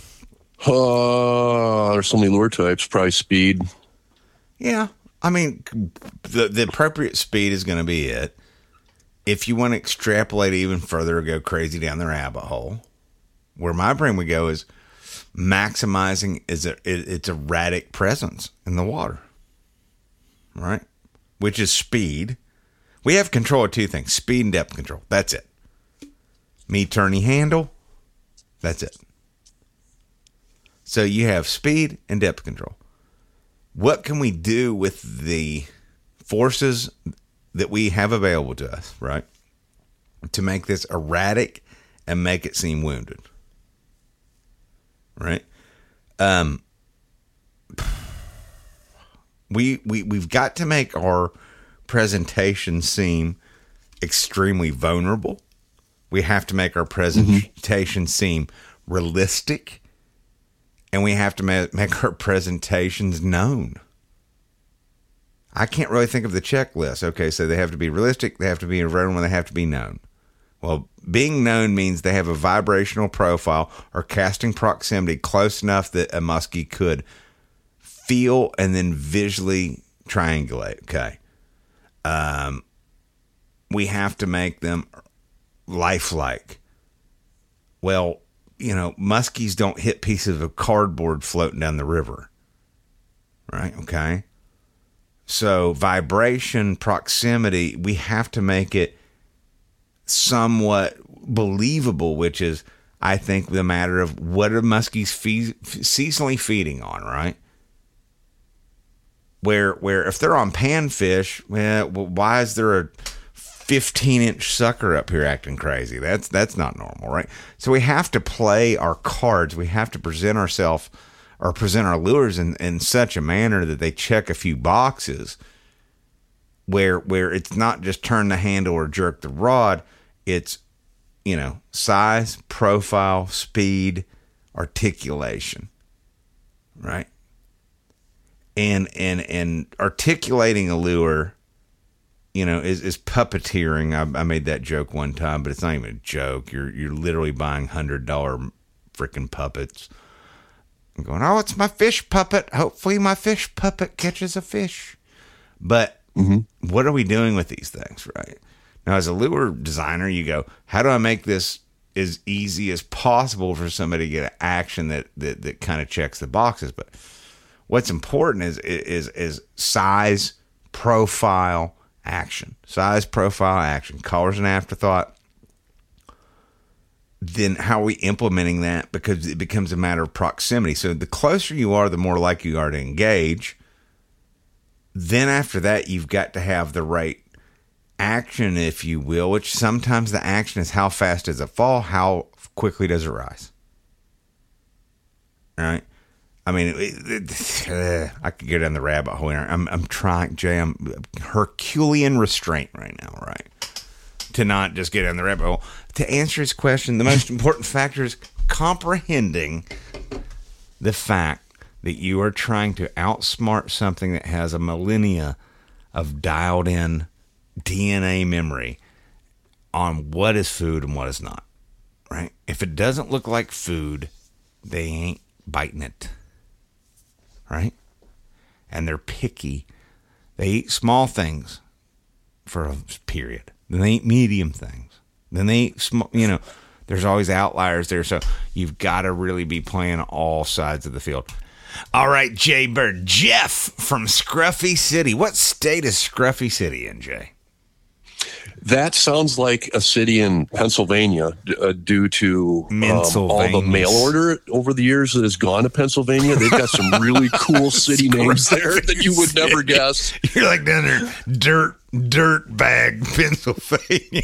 Uh, there's so many lure types. Probably speed. Yeah. I mean, the, the appropriate speed is going to be it. If you want to extrapolate even further or go crazy down the rabbit hole, where my brain would go is maximizing is a, it, its erratic presence in the water, right? Which is speed. We have control of two things, speed and depth control. That's it. Me turning handle, that's it. So you have speed and depth control. What can we do with the forces that we have available to us, right, to make this erratic and make it seem wounded? Right. Um, we, we, we've got to make our presentation seem extremely vulnerable. We have to make our presentation mm-hmm. seem realistic, and we have to ma- make our presentations known. I can't really think of the checklist. Okay. So they have to be realistic. They have to be vulnerable. They have to be known. Well, being known means they have a vibrational profile or casting proximity close enough that a muskie could feel and then visually triangulate. Okay. Um, we have to make them lifelike. Well, you know, muskies don't hit pieces of cardboard floating down the river. Right? Okay. So vibration, proximity, we have to make it somewhat believable, which is, I think, the matter of what are muskies fe- seasonally feeding on, right? Where, where if they're on panfish, well, why is there a fifteen inch sucker up here acting crazy? That's that's not normal, right? So we have to play our cards. We have to present ourselves or present our lures in, in such a manner that they check a few boxes. Where where it's not just turn the handle or jerk the rod. It's, you know, size, profile, speed, articulation, right? And and and articulating a lure you know, is, is puppeteering. I, I made that joke one time, but it's not even a joke. You're you're literally buying one hundred dollars freaking puppets. I'm going, oh, it's my fish puppet. Hopefully my fish puppet catches a fish. But mm-hmm. what are we doing with these things, right? Now, as a lure designer, you go, how do I make this as easy as possible for somebody to get an action that, that, that kind of checks the boxes? But what's important is, is, is size, profile, action. Size, profile, action. Color's an afterthought. Then how are we implementing that? Because it becomes a matter of proximity. So the closer you are, the more likely you are to engage. Then after that, you've got to have the right action, if you will, which sometimes the action is how fast does it fall? How quickly does it rise? All right. I mean, it, it, uh, I could go down the rabbit hole here. I'm, I'm trying, Jay, I'm Herculean restraint right now, right? To not just get down the rabbit hole. To answer his question, the most important factor is comprehending the fact that you are trying to outsmart something that has a millennia of dialed in D N A memory on what is food and what is not, right? If it doesn't look like food, they ain't biting it, right? And they're picky. They eat small things for a period. Then they eat medium things. Then they eat small, you know, there's always outliers there. So you've got to really be playing all sides of the field. All right, Jay Bird. Jeff from Scruffy City. What state is Scruffy City in, Jay? That sounds like a city in Pennsylvania uh, due to um, all the mail order over the years that has gone to Pennsylvania. They've got some really cool city names there that you would never guess. You're like down there, dirt, dirt bag, Pennsylvania.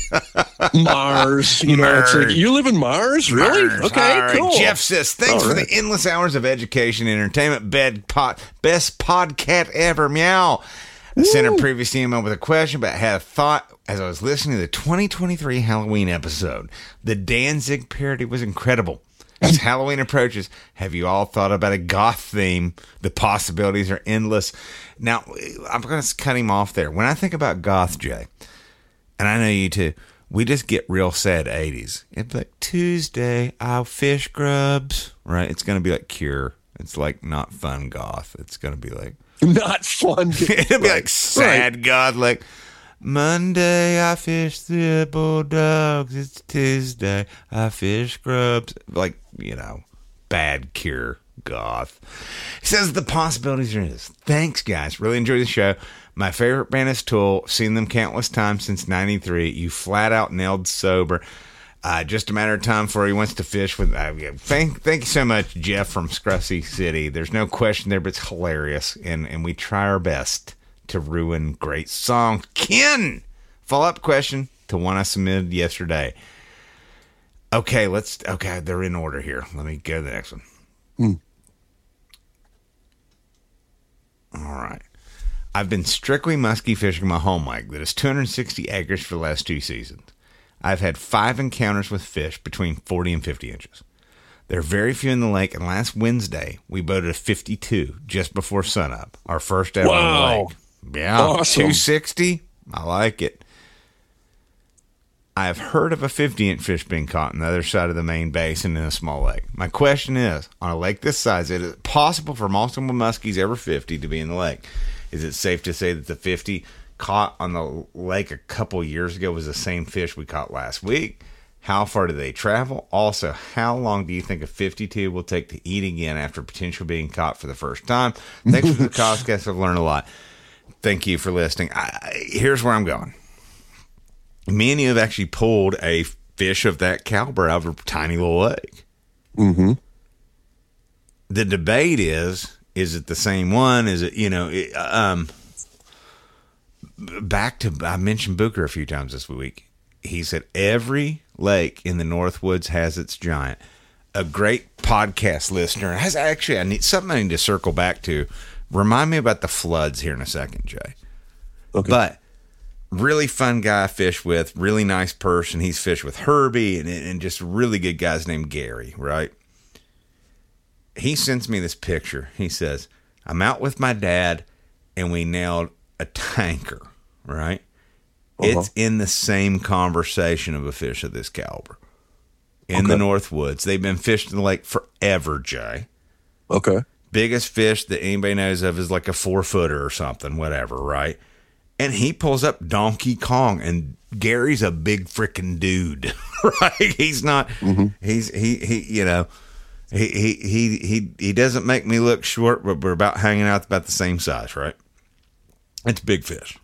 Mars. You know, Mars. It's like, you live in Mars? Really? Mars. Okay, right. cool. Jeff says, thanks all for right. the endless hours of education and entertainment. Bed pot, best podcast ever. Meow. I sent a previous email with a question, but I had a thought as I was listening to the twenty twenty-three Halloween episode. The Danzig parody was incredible. As Halloween approaches, have you all thought about a goth theme? The possibilities are endless. Now, I'm going to cut him off there. When I think about goth, Jay, and I know you too, we just get real sad eighties. It'd be like, Tuesday, I'll fish grubs, right? It's going to be like Cure. It's like not fun goth. It's going to be like, not fun. It'll be like sad right. God, like Monday I fish the bulldogs. It's Tuesday I fish grubs. Like, you know, bad Cure goth. He says the possibilities are in this. Thanks, guys. Really enjoy the show. My favorite band is Tool. Seen them countless times since ninety-three. You flat out nailed sober. Uh, just a matter of time before he wants to fish with. Uh, thank, thank you so much, Jeff from Scruffy City. There's no question there, but it's hilarious, and and we try our best to ruin great songs. Ken, follow up question to one I submitted yesterday. Okay, let's. Okay, they're in order here. Let me go to the next one. Hmm. All right. I've been strictly muskie fishing my home lake that is two hundred sixty acres for the last two seasons. I've had five encounters with fish between forty and fifty inches. There are very few in the lake, and last Wednesday, we boated a fifty-two just before sunup, our first ever wow. on the lake. Yeah, awesome. two sixty. I like it. I have heard of a fifty-inch fish being caught on the other side of the main basin in a small lake. My question is, on a lake this size, is it possible for multiple muskies over fifty to be in the lake? Is it safe to say that the fifty caught on the lake a couple years ago was the same fish we caught last week? How far do they travel? Also, how long do you think a fifty-two will take to eat again after potentially being caught for the first time? Thanks for the podcast. I've learned a lot. Thank you for listening. I, here's where I'm going. Me and you have actually pulled a fish of that caliber out of a tiny little lake. Mm-hmm. The debate is, is it the same one? Is it, you know, it, um, back to, I mentioned Booker a few times this week. He said every lake in the Northwoods has its giant. A great podcast listener has actually, I need something I need to circle back to. Remind me about the floods here in a second, Jay. Okay. But really fun guy I fish with, really nice person. He's fished with Herbie and, and just really good guys named Gary, right? He sends me this picture. He says, I'm out with my dad and we nailed a tanker, right? Uh-huh. It's in the same conversation of a fish of this caliber. In Okay. the North Woods. They've been fishing the lake forever, Jay. Okay. Biggest fish that anybody knows of is like a four footer or something, whatever, right? And he pulls up Donkey Kong, and Gary's a big freaking dude, right? He's not, mm-hmm. he's, he, he, you know, he, he, he, he, he doesn't make me look short, but we're about hanging out about the same size, right? It's big fish.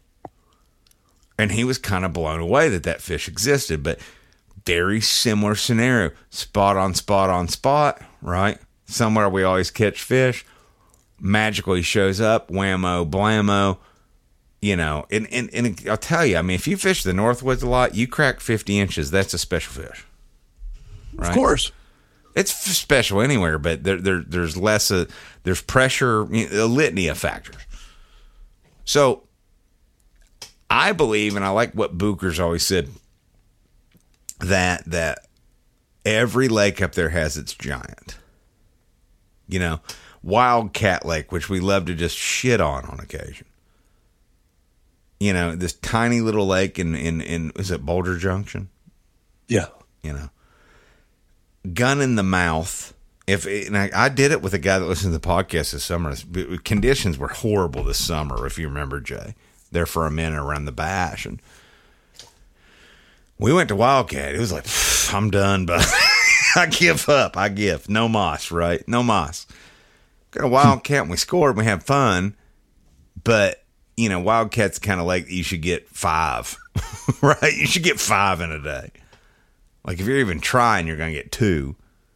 And he was kind of blown away that that fish existed, but very similar scenario, spot on spot on spot, right? Somewhere we always catch fish, magically shows up, whammo, blammo, you know, and, and, and I'll tell you, I mean, if you fish the Northwoods a lot, you crack fifty inches, that's a special fish. Right? Of course. It's f- special anywhere, but there, there there's less, uh, there's pressure, you know, a litany of factors. So I believe, and I like what Booker's always said, that that every lake up there has its giant. You know, Wildcat Lake, which we love to just shit on on occasion. You know, this tiny little lake in, in, in is it Boulder Junction? Yeah. You know, gun in the mouth. If and I, I did it with a guy that listened to the podcast this summer. Conditions were horrible this summer, if you remember, Jay. There for a minute around the bash, and we went to Wildcat. It was like, I'm done, but I give up. I give. No moss, right? No moss. Got a Wildcat, and we scored, and we had fun, but, you know, Wildcat's kind of like you should get five, right? You should get five in a day. Like, if you're even trying, you're going to get two.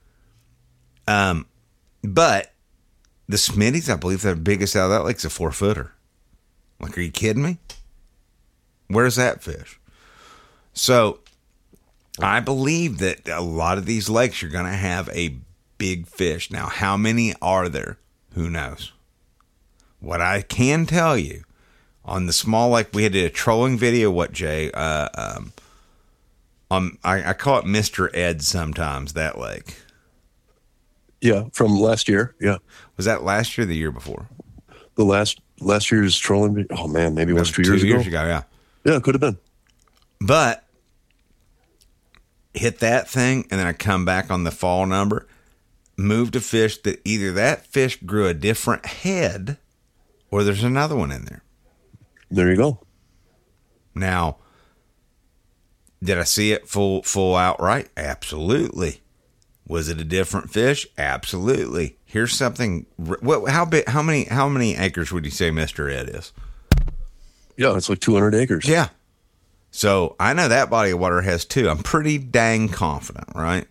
Um, But the Smitties, I believe the biggest out of that lake's a four-footer. Like, are you kidding me? Where's that fish? So, I believe that a lot of these lakes, you're going to have a big fish. Now, how many are there? Who knows? What I can tell you, on the small lake, we had a trolling video, what, Jay? Uh, um, um, I, I call it Mister Ed sometimes, that lake. Yeah, from last year. Yeah. Was that last year or the year before? The last last year's trolling. Oh, man, maybe it was two, two years ago. years ago, yeah. Yeah, it could have been. But hit that thing, and then I come back on the fall number, moved a fish that either that fish grew a different head or there's another one in there. There you go. Now, did I see it full full outright? Absolutely. Was it a different fish? Absolutely. Here's something. What? How big? How many? How many acres would you say Mister Ed is? Yeah, it's like two hundred acres. Yeah. So I know that body of water has two. I'm pretty dang confident, right?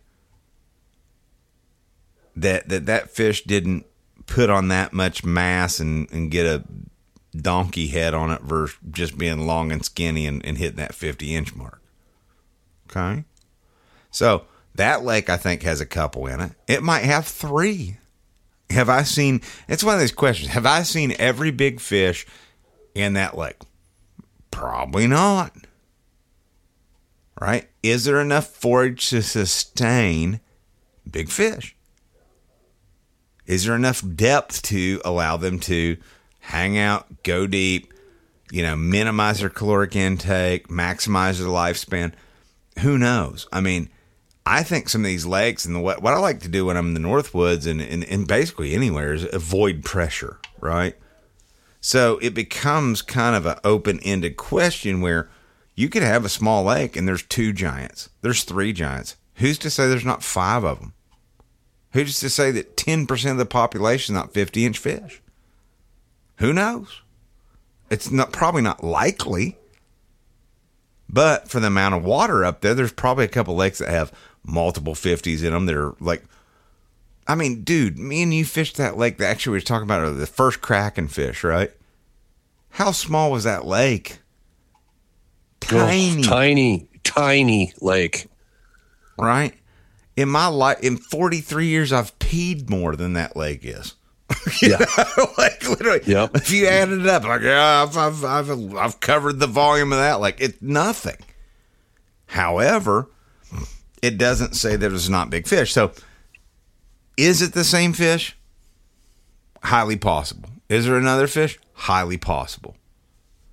That that that fish didn't put on that much mass and, and get a donkey head on it versus just being long and skinny and, and hitting that fifty inch mark. Okay. So that lake, I think, has a couple in it. It might have three. Have I seen, it's one of these questions. Have I seen every big fish in that lake? Probably not. Right? Is there enough forage to sustain big fish? Is there enough depth to allow them to hang out, go deep, you know, minimize their caloric intake, maximize their lifespan? Who knows? I mean, I think some of these lakes and the what, what I like to do when I'm in the Northwoods and, and, and basically anywhere is avoid pressure, right? So it becomes kind of an open-ended question where you could have a small lake and there's two giants. There's three giants. Who's to say there's not five of them? Who's to say that ten percent of the population is not fifty-inch fish? Who knows? It's not probably not likely. But for the amount of water up there, there's probably a couple lakes that have multiple fifties in them that are like, I mean, dude, me and you fished that lake that actually we were talking about the first Kraken fish, right? How small was that lake? Tiny. Oh, tiny, tiny lake. Right? In my life, in forty-three years, I've peed more than that lake is. You Yeah. know? Like literally, Yep. if you added it up, like, yeah, I've, I've, I've, I've covered the volume of that. Like, it's nothing. However, it doesn't say that it's not big fish. So, is it the same fish? Highly possible. Is there another fish? Highly possible.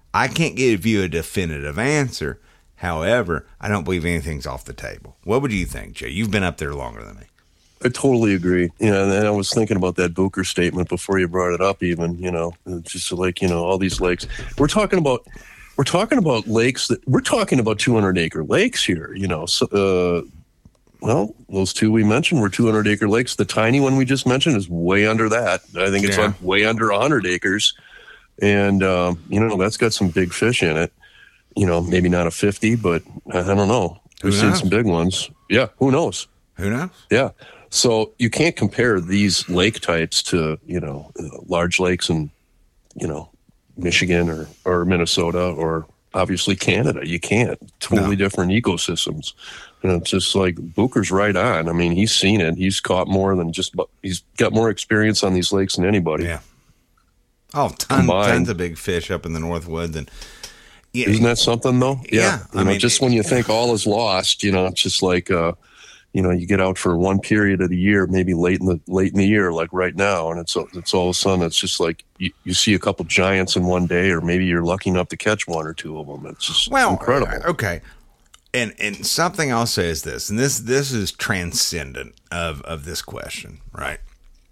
I can't give you a definitive answer. However, I don't believe anything's off the table. What would you think, Jay? You've been up there longer than me. I totally agree. You know, and I was thinking about that Bucher statement before you brought it up even, you know, just like, you know, all these lakes. We're talking about we're talking about lakes that we're talking about two hundred acre lakes here, you know. So, uh, well, those two we mentioned were two hundred acre lakes. The tiny one we just mentioned is way under that. I think it's Yeah. like way under one hundred acres. And, um, you know, that's got some big fish in it. You know, maybe not a fifty, but I don't know. We've Who seen knows? some big ones. Yeah, who knows? Who knows? Yeah. So you can't compare these lake types to, you know, uh, large lakes in, you know, Michigan or, or Minnesota or obviously Canada. You can't. Totally No. different ecosystems. And it's just like Bucher's right on. I mean, he's seen it. He's caught more than just, he's got more experience on these lakes than anybody. Yeah. Oh, ton, Combined. tons of big fish up in the North Woods. And yeah, Isn't that something though? Yeah, You I know, mean, just when you think all is lost, you know, it's just like, uh, you know, you get out for one period of the year, maybe late in the late in the year, like right now, and it's it's all of a sudden it's just like you, you see a couple giants in one day, or maybe you're lucky enough to catch one or two of them. It's just well, incredible. Okay, and and something I'll say is this, and this this is transcendent of of this question, right?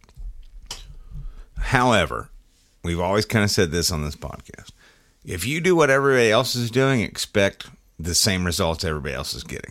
However, we've always kind of said this on this podcast: if you do what everybody else is doing, expect the same results everybody else is getting.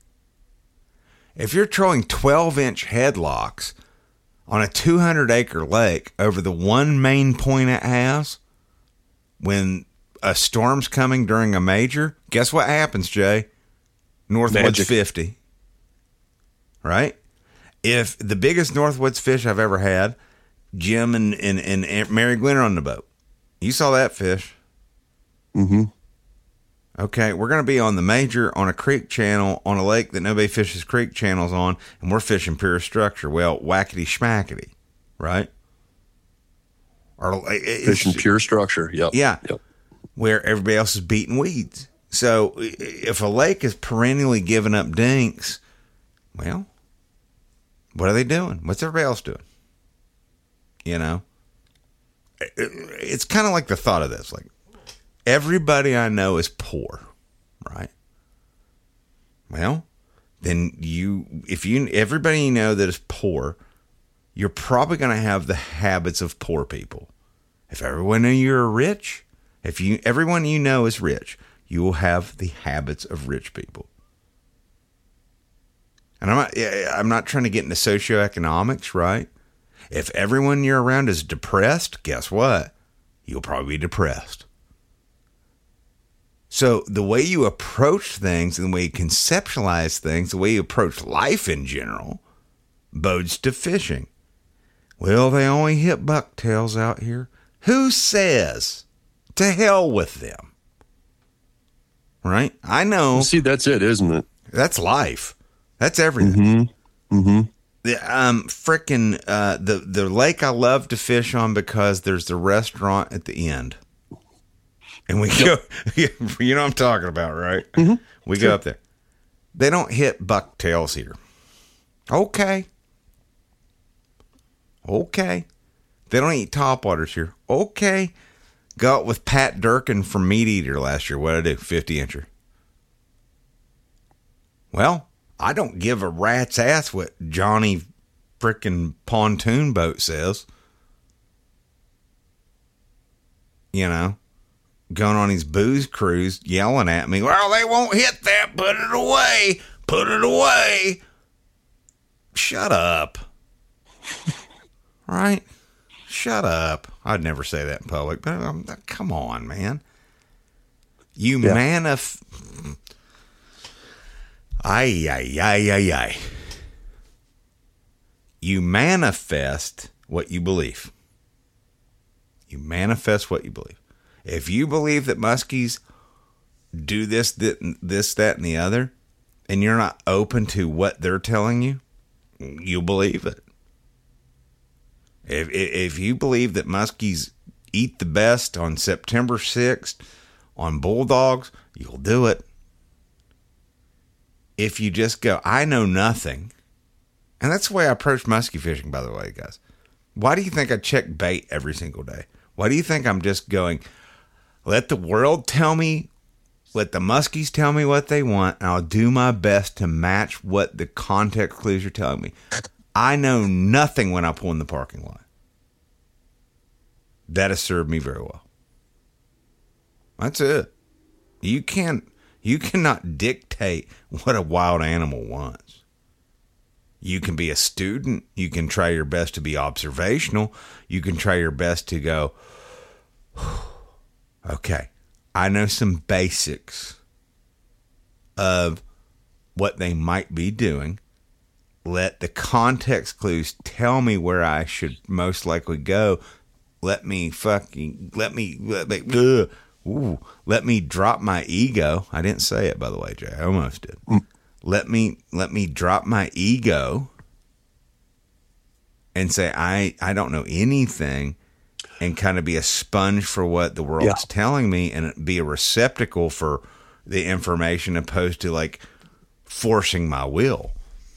If you're throwing twelve inch headlocks on a two hundred acre lake over the one main point it has, when a storm's coming during a major, guess what happens, Jay? Northwoods Magic. fifty. Right? If the biggest Northwoods fish I've ever had, Jim and, and, and Mary Glenn are on the boat. You saw that fish. Mm-hmm. Okay, we're going to be on the major on a creek channel on a lake that nobody fishes creek channels on, and we're fishing pure structure. Well, whackety schmackety, right? Or it's- Fishing pure structure. Yep. Yeah. Yep. where everybody else is beating weeds. So if a lake is perennially giving up dinks, well, what are they doing? What's everybody else doing? You know, it's kind of like the thought of this, like, everybody I know is poor, right? Well, then you, if you, everybody you know that is poor, you're probably going to have the habits of poor people. If everyone knew you're rich, if you, everyone you know is rich, you will have the habits of rich people. And I'm not, I'm not trying to get into socioeconomics, right? If everyone you're around is depressed, guess what? You'll probably be depressed. So the way you approach things and the way you conceptualize things, the way you approach life in general, bodes to fishing. Well, they only hit bucktails out here. Who says? To hell with them. Right? I know. See, that's it, isn't it? That's life. That's everything. Mm-hmm. Mm-hmm. The um frickin' uh the the lake I love to fish on because there's the restaurant at the end. And we go, you know what I'm talking about, right? Mm-hmm. We go up there. They don't hit bucktails here. Okay. Okay. They don't eat topwaters here. Okay. Go out with Pat Durkin from Meat Eater last year. What did I do? fifty incher. Well, I don't give a rat's ass what Johnny frickin' pontoon boat says. You know? Going on his booze cruise, yelling at me, well, they won't hit that. Put it away. Put it away. Shut up. Right? Shut up. I'd never say that in public, but um, come on, man. You Yeah. manif... Ay, ay, ay, ay, ay. You manifest what you believe. You manifest what you believe. If you believe that muskies do this, that, this, that, and the other, and you're not open to what they're telling you, you'll believe it. If if you believe that muskies eat the best on September sixth on bulldogs, you'll do it. If you just go, I know nothing, and that's the way I approach muskie fishing, by the way, guys. Why do you think I check bait every single day? Why do you think I'm just going, Let the world tell me, let the muskies tell me what they want, and I'll do my best to match what the context clues are telling me. I know nothing when I pull in the parking lot. That has served me very well. That's it. You can't, you cannot dictate what a wild animal wants. You can be a student. You can try your best to be observational. You can try your best to go, okay, I know some basics of what they might be doing. Let the context clues tell me where I should most likely go. Let me fucking, let me, let me, ugh, ooh, let me drop my ego. I didn't say it, by the way, Jay. I almost did. Mm. Let me, let me drop my ego and say, I, I don't know anything, and kind of be a sponge for what the world's yeah. telling me, and be a receptacle for the information, opposed to like forcing my will.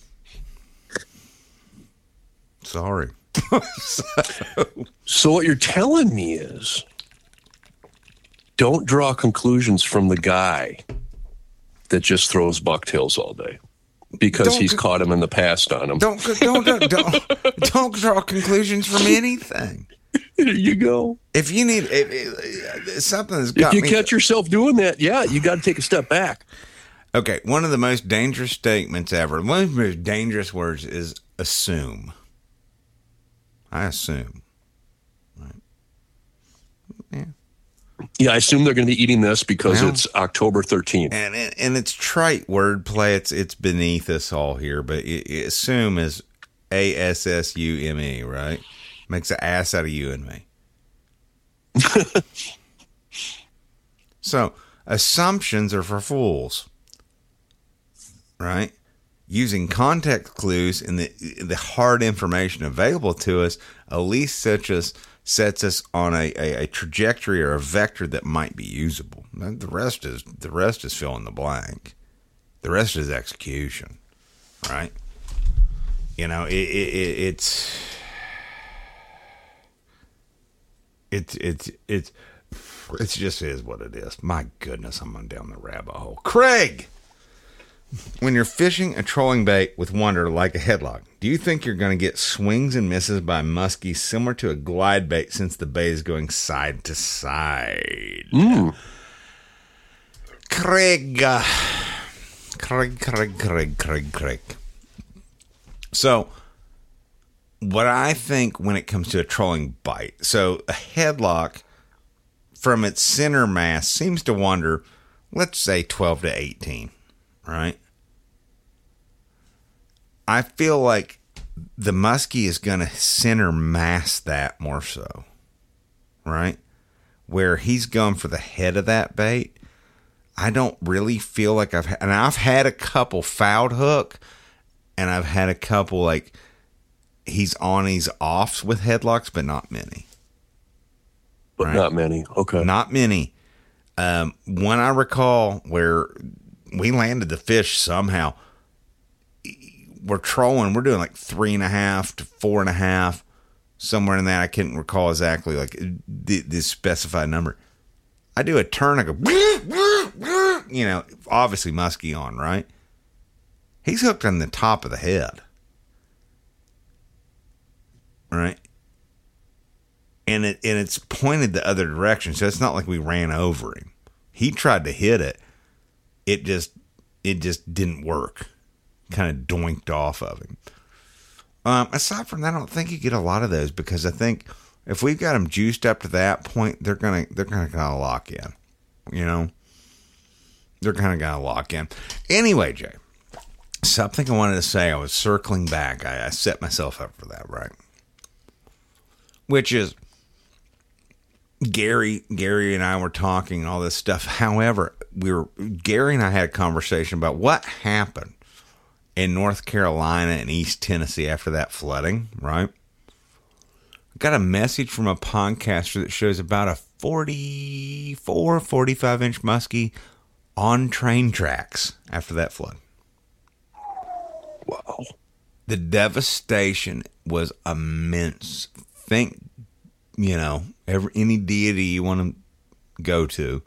Sorry. so. so what you're telling me is, don't draw conclusions from the guy that just throws bucktails all day, because don't, he's caught him in the past on him. Don't don't don't don't, don't draw conclusions from anything. There you go. If you need if, if, something that's got if you me catch yourself doing that, yeah, you got to take a step back. Okay, one of the most dangerous statements ever, one of the most dangerous words is assume. I assume. Right. Yeah. Yeah, I assume they're going to be eating this because well, it's October thirteenth. And it, and it's trite wordplay. It's it's beneath us all here, but it, it assume is A S S U M E, right? Makes an ass out of you and me. So, assumptions are for fools, right? Using context clues and the the hard information available to us, at least such as sets us on a, a, a trajectory or a vector that might be usable. The rest is the rest is fill in the blank. The rest is execution, right? You know, it, it, it, it's it's it's it's it's just is what it is. My goodness, I'm on down the rabbit hole. Craig, when you're fishing a trolling bait with Wonder like a headlock, do you think you're going to get swings and misses by muskies similar to a glide bait, since the bait is going side to side? Mm. Craig, uh, Craig, Craig, Craig, Craig, Craig. So, what I think when it comes to a trolling bite, so a headlock from its center mass seems to wander, let's say twelve to eighteen, right? I feel like the muskie is going to center mass that more so, right? Where he's going for the head of that bait. I don't really feel like I've had, and I've had a couple fouled hook, and I've had a couple like he's on, he's offs with headlocks, but not many. But right? Not many. Okay. Not many. Um, one I recall where we landed the fish somehow. We're trolling. We're doing like three and a half to four and a half, somewhere in that. I can't recall exactly like the, the specified number. I do a turn. I go, you know, obviously muskie on, right? He's hooked on the top of the head, right? And it and it's pointed the other direction, so it's not like we ran over him. He tried to hit it. It just it just didn't work. Kind of doinked off of him. Um, aside from that, I don't think you get a lot of those, because I think if we've got them juiced up to that point, they're gonna they're gonna kind of lock in. You know, they're kind of gonna lock in. Anyway, Jay, something I wanted to say. I was circling back. I, I set myself up for that, right? Which is Gary. Gary and I were talking and all this stuff. However, we were Gary and I had a conversation about what happened in North Carolina and East Tennessee after that flooding, right? I got a message from a podcaster that shows about a forty-four, forty-five inch muskie on train tracks after that flood. Wow. The devastation was immense. Think, you know, every, any deity you want to go to.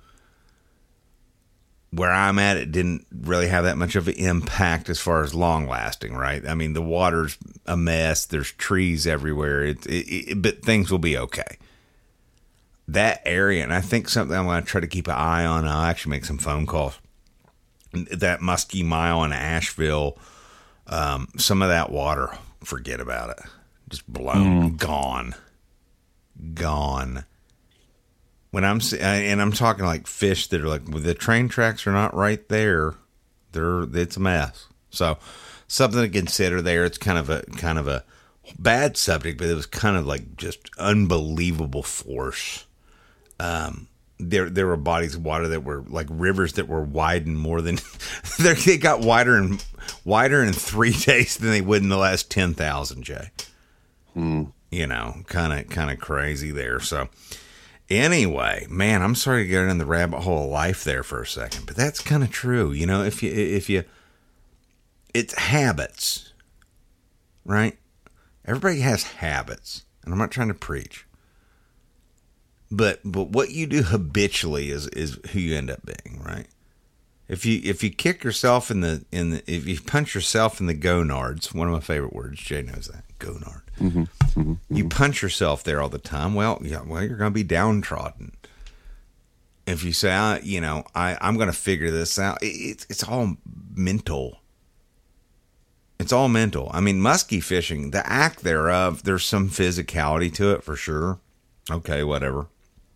Where I'm at, it didn't really have that much of an impact as far as long lasting, right? I mean, the water's a mess. There's trees everywhere. It, it, it, but things will be okay. That area, and I think something I'm going to try to keep an eye on. I'll actually make some phone calls. That Muskie Mile in Asheville, um, some of that water, forget about it. Just blown, mm. gone, gone. When I'm and I'm talking like fish that are like, well, the train tracks are not right there. They're it's a mess. So something to consider there. It's kind of a kind of a bad subject, but it was kind of like just unbelievable force. Um, there there were bodies of water that were like rivers that were widened more than they got wider and wider in three days than they would in the last ten thousand. Jay, mm. you know, kind of kind of crazy there. So. Anyway, man, I'm sorry to get in the rabbit hole of life there for a second, but that's kind of true. You know, if you, if you, it's habits, right? Everybody has habits, and I'm not trying to preach, but, but what you do habitually is, is who you end up being, right? If you, if you kick yourself in the, in the, if you punch yourself in the gonards, one of my favorite words, Jay knows that, gonard. Mm-hmm, mm-hmm, you punch yourself there all the time. Well, yeah, well, you're going to be downtrodden. If you say, I, you know, I, I'm going to figure this out, it, it's it's all mental. It's all mental. I mean, muskie fishing, the act thereof, there's some physicality to it for sure. Okay, whatever.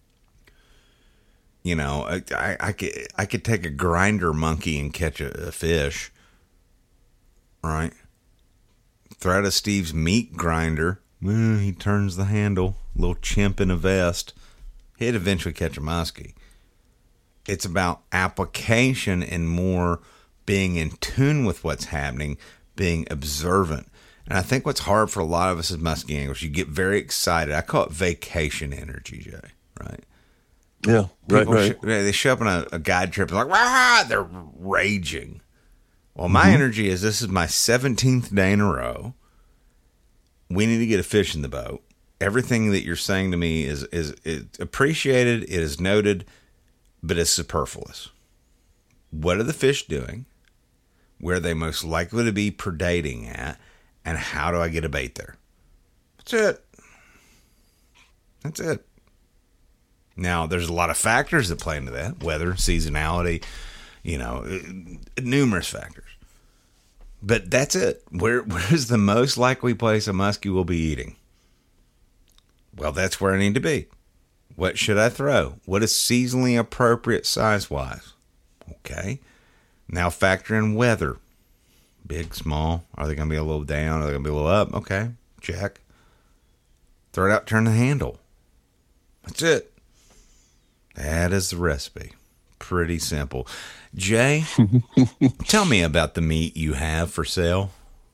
You know, I, I, I could I could take a grinder monkey and catch a, a fish, right? Throw out of Steve's meat grinder. Well, he turns the handle. Little chimp in a vest. He'd eventually catch a muskie. It's about application and more being in tune with what's happening, being observant. And I think what's hard for a lot of us as muskie anglers, you get very excited. I call it vacation energy, Jay, right? Yeah, right, People right. Sh- they show up on a, a guide trip and like, rah, they're raging. Well, my mm-hmm. energy is this is my seventeenth day in a row. We need to get a fish in the boat. Everything that you're saying to me is, is, is appreciated, it is noted, but it's superfluous. What are the fish doing? Where are they most likely to be predating at? And how do I get a bait there? That's it. That's it. Now, there's a lot of factors that play into that. Weather, seasonality, you know, numerous factors. But that's it. Where where's the most likely place a muskie will be eating? Well, that's where I need to be. What should I throw? What is seasonally appropriate size-wise? Okay. Now factor in weather. Big, small. Are they going to be a little down? Are they going to be a little up? Okay. Check. Throw it out, turn the handle. That's it. That is the recipe. Pretty simple. Jay, tell me about the meat you have for sale.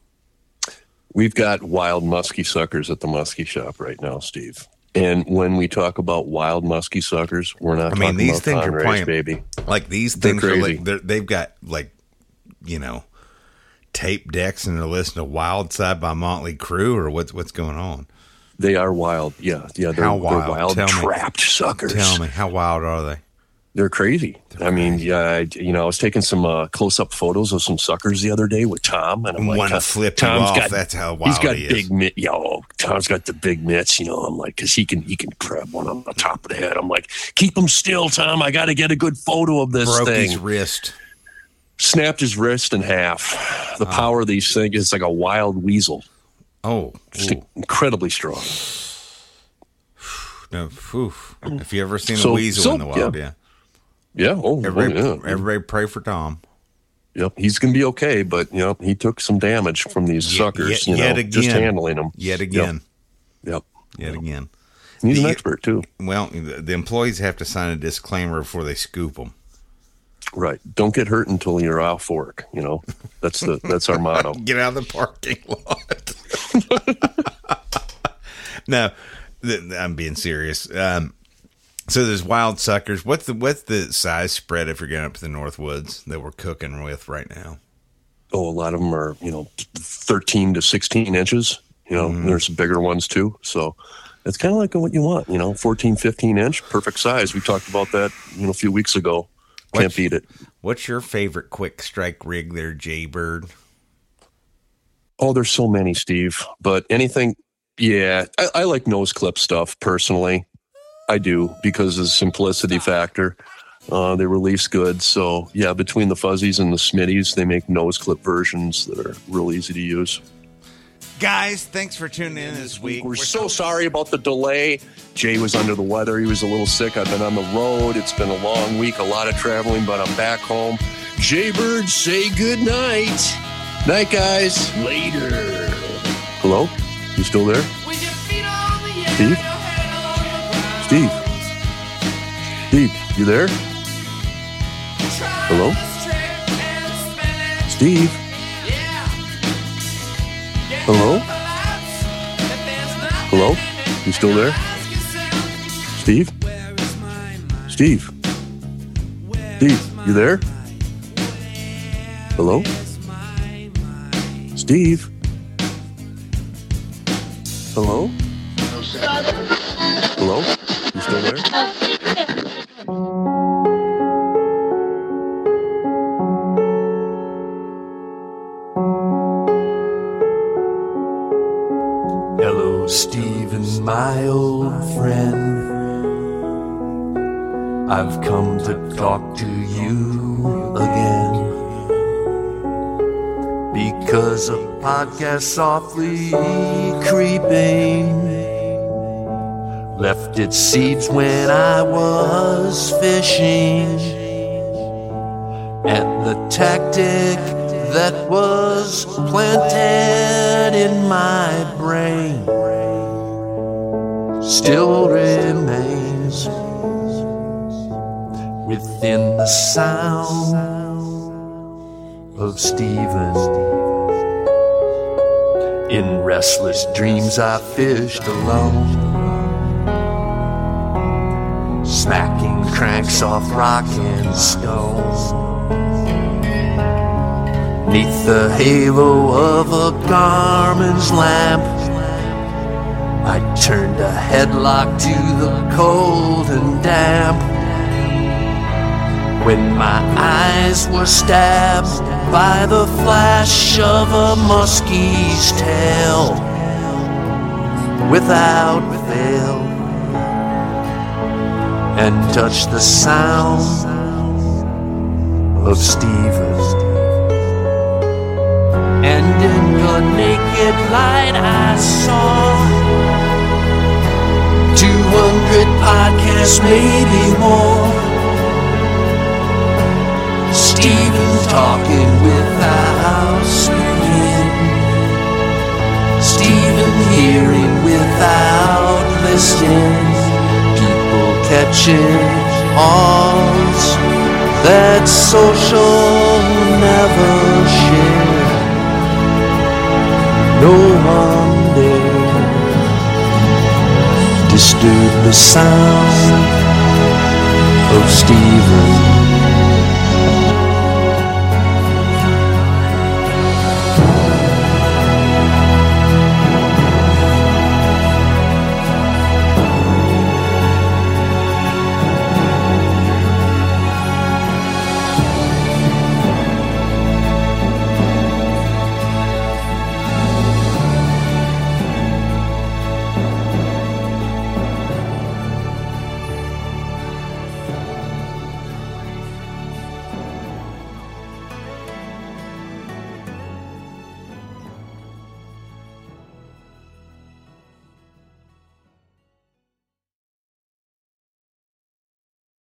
We've got wild muskie suckers at the muskie shop right now, Steve. And when we talk about wild muskie suckers, we're not I mean, talking these about things are playing, baby. Like these they're things crazy. are like they're, they've got like, you know, tape decks and they're listening to Wild Side by Motley Crue, or what's what's going on? They are wild. Yeah, yeah. They're, how wild? They're wild tell trapped me, suckers. Tell me, how wild are they? They're crazy. They're I mean, crazy. yeah, I, you know, I was taking some uh, close-up photos of some suckers the other day with Tom, and I'm like, want to flip Tom's you off. Got, That's how wild he's got he big is. mitt. Yo, Tom's got the big mitts. You know, I'm like, because he can he can grab one on the top of the head. I'm like, keep him still, Tom. I got to get a good photo of this Broke thing. His wrist. Snapped his wrist in half. The oh. power of these things is like a wild weasel. Oh, just Ooh. incredibly strong. No, oof. If you ever seen so, a weasel so, in the wild, yeah. yeah. Yeah. Oh, everybody, oh, yeah. everybody pray for Tom. Yep. He's going to be okay, but, you know, he took some damage from these yet, suckers, yet, you yet know, again. just handling them. Yet again. Yep. Yet, yet again. He's the, an expert, too. Well, the employees have to sign a disclaimer before they scoop them. Right. Don't get hurt until you're off work, you know. That's the that's our motto. Get out of the parking lot. No, th- I'm being serious. Um, so there's wild suckers. What's the what's the size spread if you're going up to the North Woods that we're cooking with right now? Oh, a lot of them are, you know, thirteen to sixteen inches. You know, mm-hmm. There's bigger ones too. So, it's kind of like what you want, you know, fourteen, fifteen inch, perfect size. We talked about that, you know, a few weeks ago. Can't What's, beat it. What's your favorite quick strike rig there, Jaybird? Oh, there's so many, Steve. But anything, yeah, I, I like nose clip stuff personally. I do, because of the simplicity factor. Uh, they release good. So, yeah, between the Fuzzies and the Smitties, they make nose clip versions that are real easy to use. Guys, thanks for tuning in this week. We're, We're so sorry about the delay. Jay was under the weather. He was a little sick. I've been on the road. It's been a long week, a lot of traveling, but I'm back home. Jaybird, say good night. Night, guys. Later. Hello? You still there? Steve? Steve? Steve, you there? Hello? Steve? Hello? Hello? You still there? Steve? Steve? Steve, you there? Hello? Steve? Hello? Hello? You still there? Hello, Stephen, my old friend. I've come to talk to you again, because a podcast softly creeping left its seeds when I was fishing, and the tactic that was planted in my brain still remains within the sound of Stephen. In restless dreams I fished alone, smacking cranks off rock and stone. Neath the halo of a Garmin's lamp, I turned a headlock to the cold and damp. When my eyes were stabbed by the flash of a muskie's tail, without fail, and touched the sound of Stephen. And in the naked light I saw two hundred podcasts, maybe more. Stephen talking without speaking, Stephen hearing without listening, people catching on that social never shared. No one dare disturb the sound of Stephen.